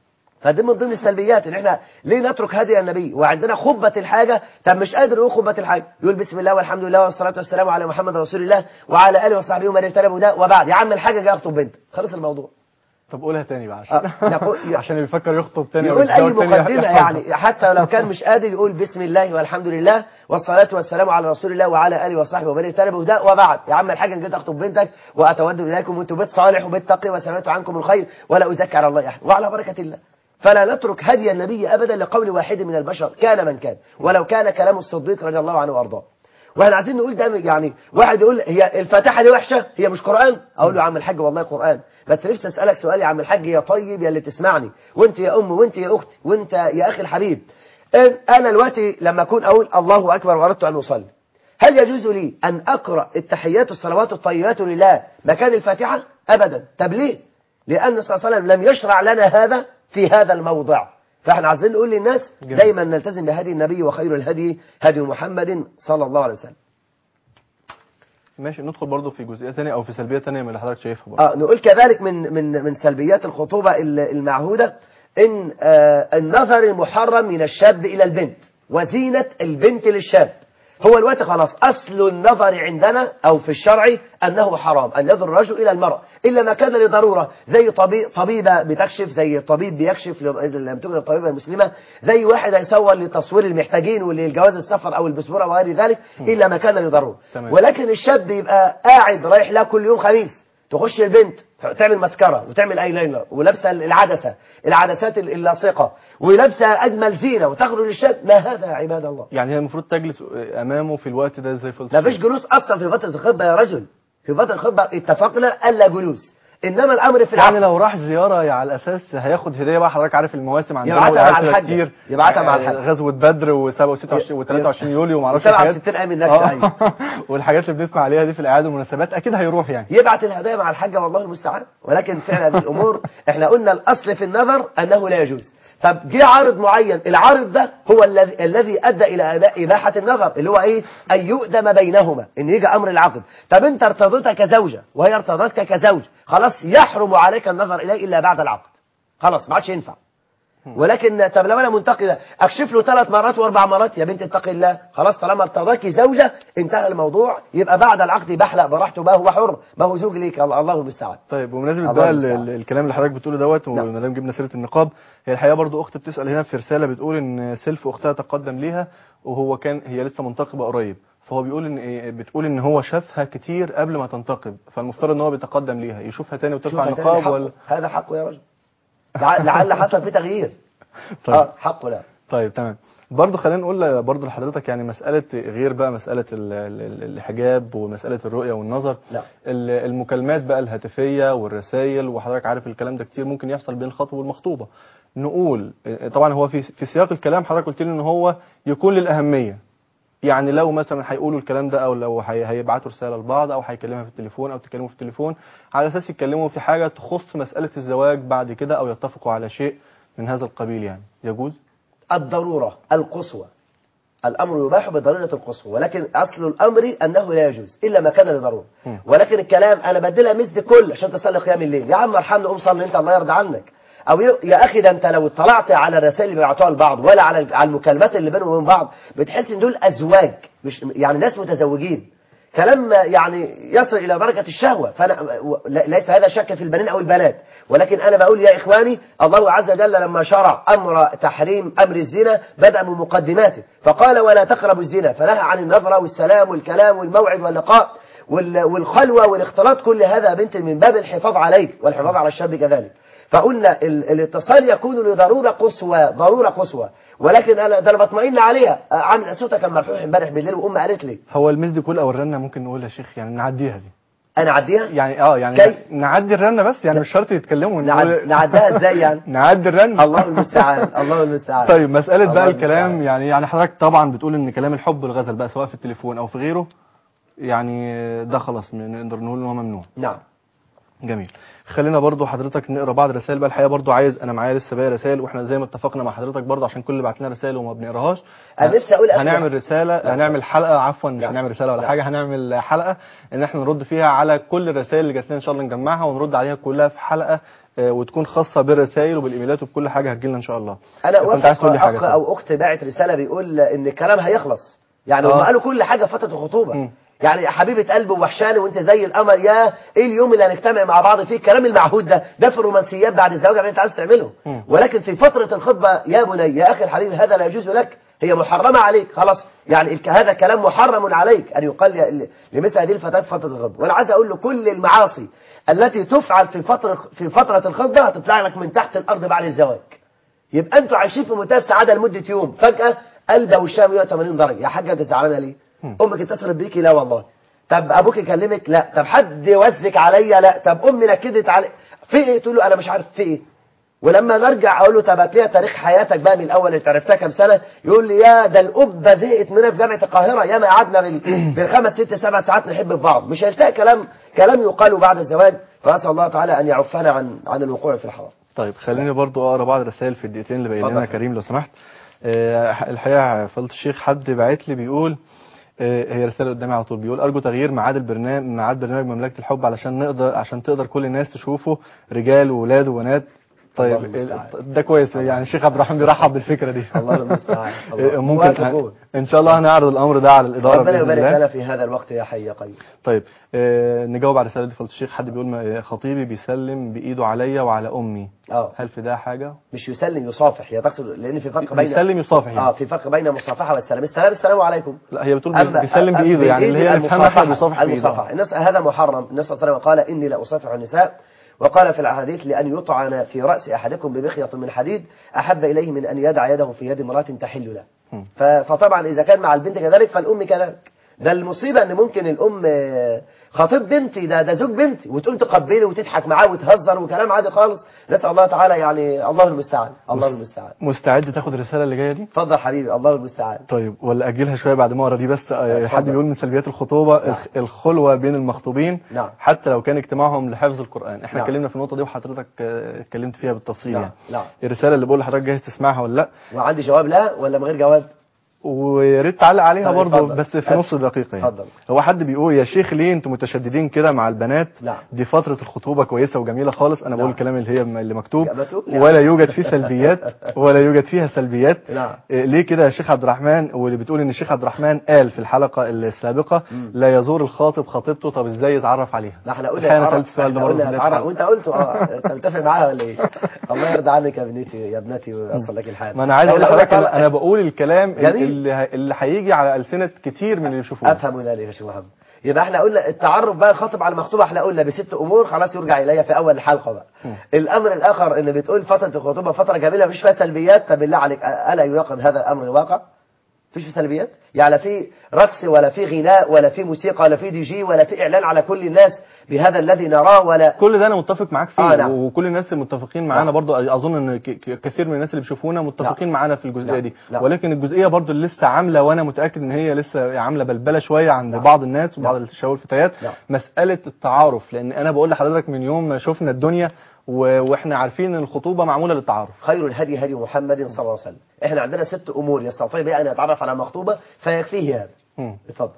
C: فدي من ضمن السلبيات ان احنا ليه نترك هدي النبي وعندنا خطبة الحاجة. طب مش قادر يقول خطبة الحاجة، يقول بسم الله والحمد لله والصلاة والسلام على محمد رسول الله وعلى آله وصحبه ومن اهتدى ده وبعد. يا عم الحاجة جاي اخطب بنت، خلص الموضوع.
B: طب قولها تاني بقى عشان
C: آه.
B: عشان اللي بيفكر يخطب تاني
C: يقول اي مقدمة يعني، حتى لو كان مش قادر يقول بسم الله والحمد لله والصلاة والسلام على رسول الله وعلى آله وصحبه ومن اهتدى ده وبعد. يا عم الحاجة جيت اخطب بنتك واتودد اليكم وانتم بيت صالح وبيت تقي وسمعت عنكم الخير ولا ازكي على الله احد وعلى بركة الله. فلا نترك هدي النبي أبدا لقول واحد من البشر كان من كان، ولو كان كلام الصديق رضي الله عنه وأرضاه. واحنا عايزين نقول ده يعني واحد يقول هي الفاتحة دي وحشة، هي مش قرآن؟ أقول له يا عم الحاج والله قرآن، بس نفسي أسألك سؤال يا عم الحاج يا طيب يا اللي تسمعني، وانت يا أم وانت يا أختي وانت يا أخي الحبيب. أنا دلوقتي لما أكون أقول الله أكبر وأردت أن أصلي، هل يجوز لي أن أقرأ التحيات الصلوات الطيبات لله مكان الفاتحة؟ أبدا. طب ليه؟ لأن صلى الله عليه وسلم لم يشرع لنا هذا في هذا الموضع. فاحنا عايزين نقول للناس دايما نلتزم بهدي النبي، وخير الهدي هدي محمد صلى الله عليه وسلم.
B: ماشي، ندخل برضه في جزئيه ثانيه او في سلبيه ثانيه من اللي حضرتك شايفها برضه.
C: اه نقول كذلك من من من سلبيات الخطوبه المعهوده ان آه النظر المحرم من الشاب الى البنت وزينه البنت للشاب. هو الوقت خلاص أصل النظر عندنا أو في الشرع أنه حرام أن ينظر الرجل إلى المرأة إلا ما كان لضرورة، زي طبيب طبيبة بتكشف، زي طبيب بيكشف لما تكون الطبيبة المسلمة، زي واحد هيصور لتصوير المحتاجين وللجواز السفر أو البسبورة وغير ذلك إلا ما كان لضرورة. ولكن الشاب يبقى قاعد رايح لها كل يوم خميس، تخش البنت تعمل مسكرة وتعمل ايلاينر ولابسه العدسة العدسات اللاصقة ولابسه أجمل زينة وتخرج للشاب، ما هذا يا عباد الله؟
B: يعني هي المفروض تجلس أمامه في الوقت ده زي فلسفة؟
C: لا فيش جلوس أصلا في فترة الخطبة يا رجل، في فترة الخطبة اتفقنا ألا جلوس، إنما الأمر في العقد.
B: يعني لو راح زيارة على الأساس هياخد هدية بقى، حضرتك عارف المواسم عندنا
C: يبعتها مع الحاج كتير، يبعتها مع الحاج،
B: غزوة بدر وسبعة وثلاثة وعشرين يوليو ومعرفش
C: سبعة وستين أيام النكسة أيوة
B: والحاجات اللي بنسمع عليها دي في الأعياد والمناسبات أكيد هيروح يعني
C: يبعت الهدايا مع الحاجة والله المستعان. ولكن فعلا هذه الأمور احنا قلنا الأصل في النظر أنه لا يجوز. طب جه عارض معين، العارض ده هو الذي الذي ادى الى اباحه النظر، اللي هو ايه؟ ان يؤدم بينهما، ان يجي امر العقد. طب انت ارتضيتها كزوجه وهي ارتضتك كزوج، خلاص يحرم عليك النظر اليه الا بعد العقد، خلاص ما عادش ينفع. ولكن طب لو انا منتقده اكشف له ثلاث مرات واربع مرات، يا بنت اتقي الله، خلاص طالما ارتضاكي زوجه انتهى الموضوع، يبقى بعد العقد بحلق براحته بقى، هو حر، ما هو زوج ليك، الله المستعان.
B: طيب بمناسبه بقى الكلام اللي حضرتك بتقوله دوت، وما دام جبنا سيره النقاب، هي الحقيقه برضو اخت بتسال هنا في رساله بتقول ان سلف اختها تقدم ليها وهو كان هي لسه منتقبه قريب، فهو بيقول ان إيه بتقول ان هو شافها كتير قبل ما تنتقب، فالمفترض ان هو بيتقدم ليها يشوفها تاني وترفع النقاب ولا
C: هذا حقه يا رجل؟ لعل حصل فيه تغيير.
B: طيب.
C: اه حقه لا.
B: طيب تمام. برضه خلينا نقول برضه لحضرتك يعني مسألة غير بقى مسألة الحجاب ومسألة الرؤية والنظر،
C: لا.
B: المكالمات بقى الهاتفية والرسائل، وحضرتك عارف الكلام ده كتير ممكن يحصل بين الخاطب والمخطوبة. نقول طبعا هو في في سياق الكلام حضرتك قلت لي ان هو يكون للأهمية، يعني لو مثلا هيقولوا الكلام ده او لو هيبعتوا رسالة لبعض او هيكلمها في التليفون او تكلموا في التليفون على اساس يتكلموا في حاجة تخص مسألة الزواج بعد كده او يتفقوا على شيء من هذا القبيل، يعني يجوز؟
C: الضرورة القصوى، الأمر يباح بضرورة القصوى، ولكن أصل الأمر أنه لا يجوز إلا ما كان لضرورة. ولكن الكلام أنا بديلها مثل كل عشان تصلي قيام الليل، يا عم ارحمني قوم صلي أنت الله يرضى عنك، أو يا أخي ده أنت لو اطلعت على الرسائل اللي بيبعتوها لبعض ولا على على المكالمات اللي بينهم وبين بعض بتحس إن دول أزواج، مش يعني ناس متزوجين، كلام يعني يصل إلى درجة الشهوة. فأنا ليس هذا شك في البنين أو البنات، ولكن أنا بقول يا إخواني الله عز وجل لما شرع أمر تحريم أمر الزنا بدأ من مقدماته، فقال ولا تقربوا الزنا، فنهى عن النظرة والسلام والكلام والموعد واللقاء والخلوة والاختلاط، كل هذا بنت من باب الحفاظ عليك والحفاظ على الشاب كذلك. فقلنا الاتصال يكون لضرورة قصوى، ضرورة قصوى، ولكن انا ده انا بطمئن عليها. عامل صوتها كان مرفوع امبارح بالليل وام قالت لي
B: هو المزد كل او الرنه ممكن نقول يا شيخ يعني نعديها دي،
C: انا اعديها
B: يعني اه يعني
C: كي؟
B: نعدي الرنه بس يعني مش شرط يتكلموا
C: نعد... نعديها ازاي يعني
B: نعدي الرنه
C: الله المستعان الله المستعان.
B: طيب مساله بقى الكلام يعني يعني حضرتك طبعا بتقول ان كلام الحب الغزل بقى سواء في التليفون او في غيره يعني ده خلاص نقدر نقول ان هو ممنوع.
C: نعم
B: جميل. خلينا برضو حضرتك نقرا بعض الرسائل بقى، الحقيقه برضو عايز انا معايا لسه باقي رسائل، واحنا زي ما اتفقنا مع حضرتك برضو عشان كل اللي بعت لنا رسائل وما بنقراهاش
C: انا نفسي اقول
B: هنعمل رساله لا. هنعمل حلقه عفوا مش لا. هنعمل رساله ولا لا. حاجه، هنعمل حلقه ان احنا نرد فيها على كل الرسائل اللي جات لنا ان شاء الله، نجمعها ونرد عليها كلها في حلقه وتكون خاصه بالرسائل وبالايميلات وبكل حاجه هتجي لنا ان شاء الله.
C: انا وافق اخ او اخت باعت رساله بيقول ان الكلام هيخلص، يعني هم قالوا كل حاجه فتره الخطوبه م. يعني حبيبه قلبي ووحشاني وانت زي القمر، يا ايه اليوم اللي هنجتمع مع بعض فيه؟ الكلام المعهود ده ده في الرومانسيات بعد الزواج يعني انت عايز تعمله، ولكن في فتره الخطبه يا بني يا اخي الحبيب هذا لا يجوز لك، هي محرمه عليك خلاص، يعني هذا كلام محرم عليك ان يقال لمثل هذه الفتاه في فتره الخطبه. وانا عايز اقول له كل المعاصي التي تفعل في فتره في فتره الخطبه هتطلع لك من تحت الارض بعد الزواج. يبقى انتوا عايشين في منتهى السعاده لمده يوم، فجاه قلبه وشها مية وثمانين درجه، يا حاجه انت زعلانه ليه؟ امك اتصلت بيكي؟ لا والله. طب ابوك يكلمك؟ لا. طب حد وزك عليا؟ لا. طب امي نكدت علي في ايه؟ تقول له انا مش عارف في ايه. ولما نرجع اقول له طب هات لي تاريخ حياتك بقى من الاول اللي عرفتها كام سنه، يقول لي يا ده القبه زهقت مننا في جامعه القاهره، ياما قعدنا بالخمس ست سبع ساعات نحب في بعض، مش هيلتقي كلام كلام يقال بعد الزواج. فاسال الله تعالى ان يعفنا عن عن الوقوع في الحرام.
B: طيب خليني برضو اقرا بعض الرسائل في الدقيقتين اللي باقي لنا كريم لو سمحت. أه الحقيقه فضيله الشيخ حد باعت لي بيقول هي رساله قدامي على طول، بيقول ارجو تغيير ميعاد البرنامج ميعاد برنامج مملكه الحب علشان نقدر عشان تقدر كل الناس تشوفه، رجال واولاد وبنات. طيب ده كويس يعني الشيخ عبد الرحمن بيرحب بالفكره دي.
C: الله المستعان.
B: ممكن ان شاء الله هنعرض الامر ده على الاداره
C: ربنا يبارك لنا في هذا الوقت يا حي يا قيوم.
B: طيب آه نجاوب على الرساله دي فضيله الشيخ. حد بيقول خطيبي بيسلم بايده عليا وعلى امي،
C: اه
B: هل في ده حاجه؟
C: مش يسلم يصافح، هي تقصد لان في فرق بين
B: بيسلم يصافح يعني.
C: اه في فرق بين المصافحه والسلام. السلام السلام عليكم،
B: لا هي بتقول بيسلم بايده يعني اللي هي
C: المصافحه بيصافح المصافحه. الناس هذا محرم. النبي صلى الله عليه وسلم قال اني لا اصافح النساء، وقال في الحديث لأن يطعن في رأس أحدكم بمخيط من حديد أحب إليه من أن يدع يده في يد امرأة تحل له. فطبعا إذا كان مع البنت كذلك فالأم كذلك. ده المصيبة أن ممكن الأم خطيب بنتي ده ده زوج بنتي وتقوم تقبله وتضحك معاه وتهزر وكلام عادي خالص. نسأل الله تعالى يعني الله المستعان الله المستعان.
B: مستعد تاخد الرسالة اللي جاية دي؟
C: اتفضل حبيبي الله المستعان.
B: طيب ولا أجلها شوية بعد ما أقرا دي بس. حد بيقول من سلبيات الخطوبة نعم. الخلوة بين المخطوبين
C: نعم.
B: حتى لو كان اجتماعهم لحفظ القرآن. احنا اتكلمنا نعم. في النقطة دي وحضرتك اتكلمت فيها بالتفصيل
C: نعم.
B: يعني
C: نعم.
B: الرسالة اللي بقول لحضرتك جاهز تسمعها ولا لا؟
C: وعندي جواب لا ولا من غير جواب؟
B: ويا ريت تعلق عليها برضه
C: اتفضل.
B: بس في نص دقيقه يعني.
C: اتفضل.
B: هو حد بيقول يا شيخ ليه انتم متشددين كده مع البنات؟
C: نعم.
B: دي فتره الخطوبه كويسه وجميله خالص. انا
C: نعم.
B: بقول الكلام اللي هي اللي مكتوب
C: يا مكتوب.
B: ولا يوجد فيه سلبيات ولا يوجد فيها سلبيات.
C: نعم.
B: إيه ليه كده يا شيخ عبد الرحمن؟ واللي بتقول ان الشيخ عبد الرحمن قال في الحلقه السابقه
C: مم.
B: لا يزور الخاطب خطيبته. طب ازاي يتعرف عليها؟
C: لا احنا قلنا
B: الحقيقة أنا
C: يتعرف-
B: سألت السؤال ده
C: احنا
B: برضه
C: قلنا
B: في
C: يتعرف،
B: الحلقة.
C: وانت قلته اه انت متفق معايا ولا ايه؟ الله يرضى عنك يا بنتي يا ابنتي ويصل لك الحال.
B: ما انا عايز اقول
C: احنا
B: لحضرتك
C: قلنا
B: أنا- انا بقول الكلام
C: جميل.
B: اللي اللي هيجي على السنه كتير من اللي يشوفوه.
C: افهم ذلك يا شيخ محمد. يبقى احنا قلنا التعرف بقى الخاطب على المخطوبه، احنا قلنا بست امور خلاص يرجع اليها في اول الحلقه بقى.
B: م.
C: الامر الاخر ان بتقول فتره الخطوبه فتره جميله مفيش فيها سلبيات. طب بالله عليك الا يناقض هذا الامر الواقع؟ مفيش فيه سلبيات؟ يعني لا في رقص ولا في غناء ولا في موسيقى ولا في دي جي ولا في اعلان على كل الناس بهذا الذي نراه ولا
B: كل ده انا متفق معاك فيه.
C: آه نعم.
B: وكل الناس المتفقين معانا
C: نعم.
B: برضو اظن ان ك- ك- كثير من الناس اللي بيشوفونا متفقين
C: نعم.
B: معانا في الجزئيه
C: نعم.
B: دي.
C: نعم.
B: ولكن الجزئيه برضو اللي لسه عامله وانا متاكد ان هي لسه عامله بلبله شويه عند
C: نعم.
B: بعض الناس وبعض
C: نعم.
B: الشباب والفتيات.
C: نعم.
B: مساله التعارف. لان انا بقول لحضرتك من يوم ما شفنا الدنيا و- واحنا عارفين ان الخطوبه معموله للتعارف.
C: خير الهدي هدي محمد صلى الله عليه وسلم. احنا عندنا ست امور يستطيع بها ان يتعرف على مخطوبه فيكفيه هذا.
B: مم.
C: اتفضل.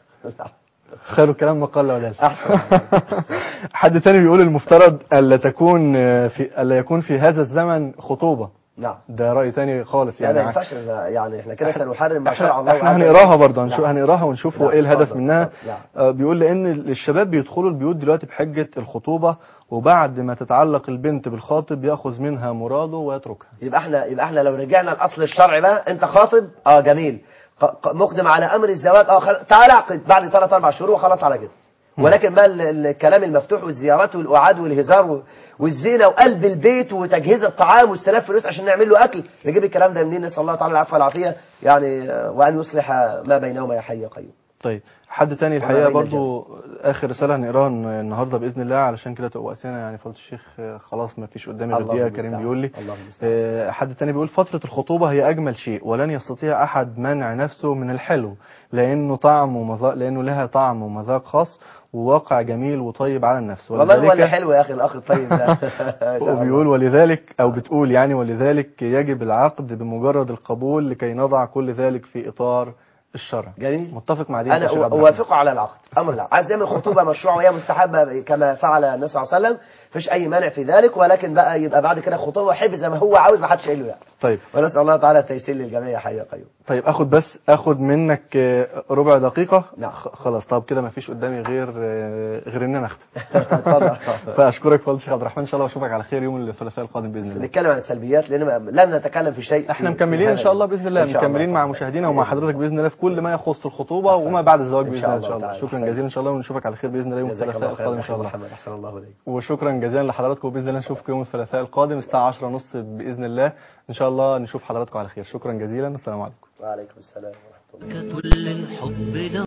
B: خير الكلام ما قل ودل.
C: احسن.
B: حد تاني بيقول المفترض الا تكون في الا يكون في هذا الزمن خطوبه.
C: نعم.
B: ده رأي تاني خالص
C: يعني
B: يعني.
C: ما ينفعش يعني احنا كده سنحرم ما شرع الله.
B: احنا هنقراها برضه هنشوف هنقراها ونشوف هو
C: نعم.
B: ايه الهدف
C: اتفضل.
B: منها.
C: نعم.
B: آه بيقول لان الشباب بيدخلوا البيوت دلوقتي بحجة الخطوبة وبعد ما تتعلق البنت بالخاطب ياخذ منها مراده ويتركها.
C: يبقى احنا يبقى احنا لو رجعنا الاصل الشرعي بقى، انت خاطب اه جميل ق- ق- مقدم على امر الزواج اه خل... تعال اعقد بعد ثلاث اربع شهور وخلاص على كده. ولكن بقى ال- ال- الكلام المفتوح والزيارات والقعاد والهزار و- والزينه وقلب البيت وتجهيز الطعام واستلاف فلوس عشان نعمل له اكل، نجيب الكلام ده منين؟ نسال الله تعالى العفو والعافيه يعني آه، وان يصلح ما بينهما يا حي يا قيوم.
B: طيب حد تاني
C: وما
B: الحقيقه
C: بين
B: برضو اخر رساله هنقراها النهارده باذن الله علشان كده تبقى وقتنا يعني فضيله الشيخ آه، خلاص ما فيش قدامي غير
C: الله
B: دقيقه.
C: المستعان.
B: كريم بيقول لي
C: الله المستعان.
B: آه، حد تاني بيقول فتره الخطوبه هي اجمل شيء ولن يستطيع احد منع نفسه من الحلو لانه طعم ومذاق لانه لها طعم ومذاق خاص وواقع جميل وطيب على النفس.
C: والله هو اللي
B: ولذلك
C: حلو يا اخي الاخ الطيب ده.
B: وبيقول ولذلك او بتقول يعني ولذلك يجب العقد بمجرد القبول لكي نضع كل ذلك في اطار الشرع.
C: جميل.
B: متفق مع دي
C: انا اوافقه على العقد امر لا عايز يعمل خطوبه مشروعه وهي مستحبه كما فعل النبي صلى الله عليه وسلم، مفيش اي مانع في ذلك، ولكن بقى يبقى بعد كده خطوبه حب زي ما هو عاوز ما حدش قايل له يعني.
B: طيب
C: ونسال الله تعالى التيسير للجميع يا حي يا قيوم.
B: طيب اخد بس اخد منك آه، ربع دقيقه.
C: نعم.
B: خ- خلاص طب كده ما فيش قدامي غير آه، غير ان انا اختم.
C: اتفضل.
B: فاشكرك فضيله الشيخ عبد الرحمن ان شاء الله واشوفك على خير يوم الثلاثاء القادم باذن الله.
C: نتكلم عن السلبيات لان ما- لم نتكلم في شيء.
B: احنا
C: في-
B: مكملين
C: في
B: ان شاء الله
C: هذا.
B: باذن الله
C: إن شاء الله
B: مكملين مع
C: تعالى.
B: مشاهدينا ومع
C: بإذن الله.
B: حضرتك باذن الله في كل ما يخص الخطوبه وما بعد الزواج
C: إن
B: باذن
C: شاء
B: الله ان شاء
C: الله
B: الله.
C: تعالى.
B: شكرا
C: خير.
B: جزيلا ان شاء الله ونشوفك على خير باذن الله يوم
C: جزاك
B: الثلاثاء
C: الله خير
B: القادم
C: يا
B: ان شاء الله.
C: محمد احسن الله اليك.
B: وشكرا جزيلا لحضراتكم باذن الله نشوفكم يوم الثلاثاء القادم الساعه عشرة ونص باذن الله ان شاء الله نشوف حضراتكم على خير. شكرا جزيلا والسلام عليكم.
C: وعليكم السلام ورحمه الله.
A: كل الحب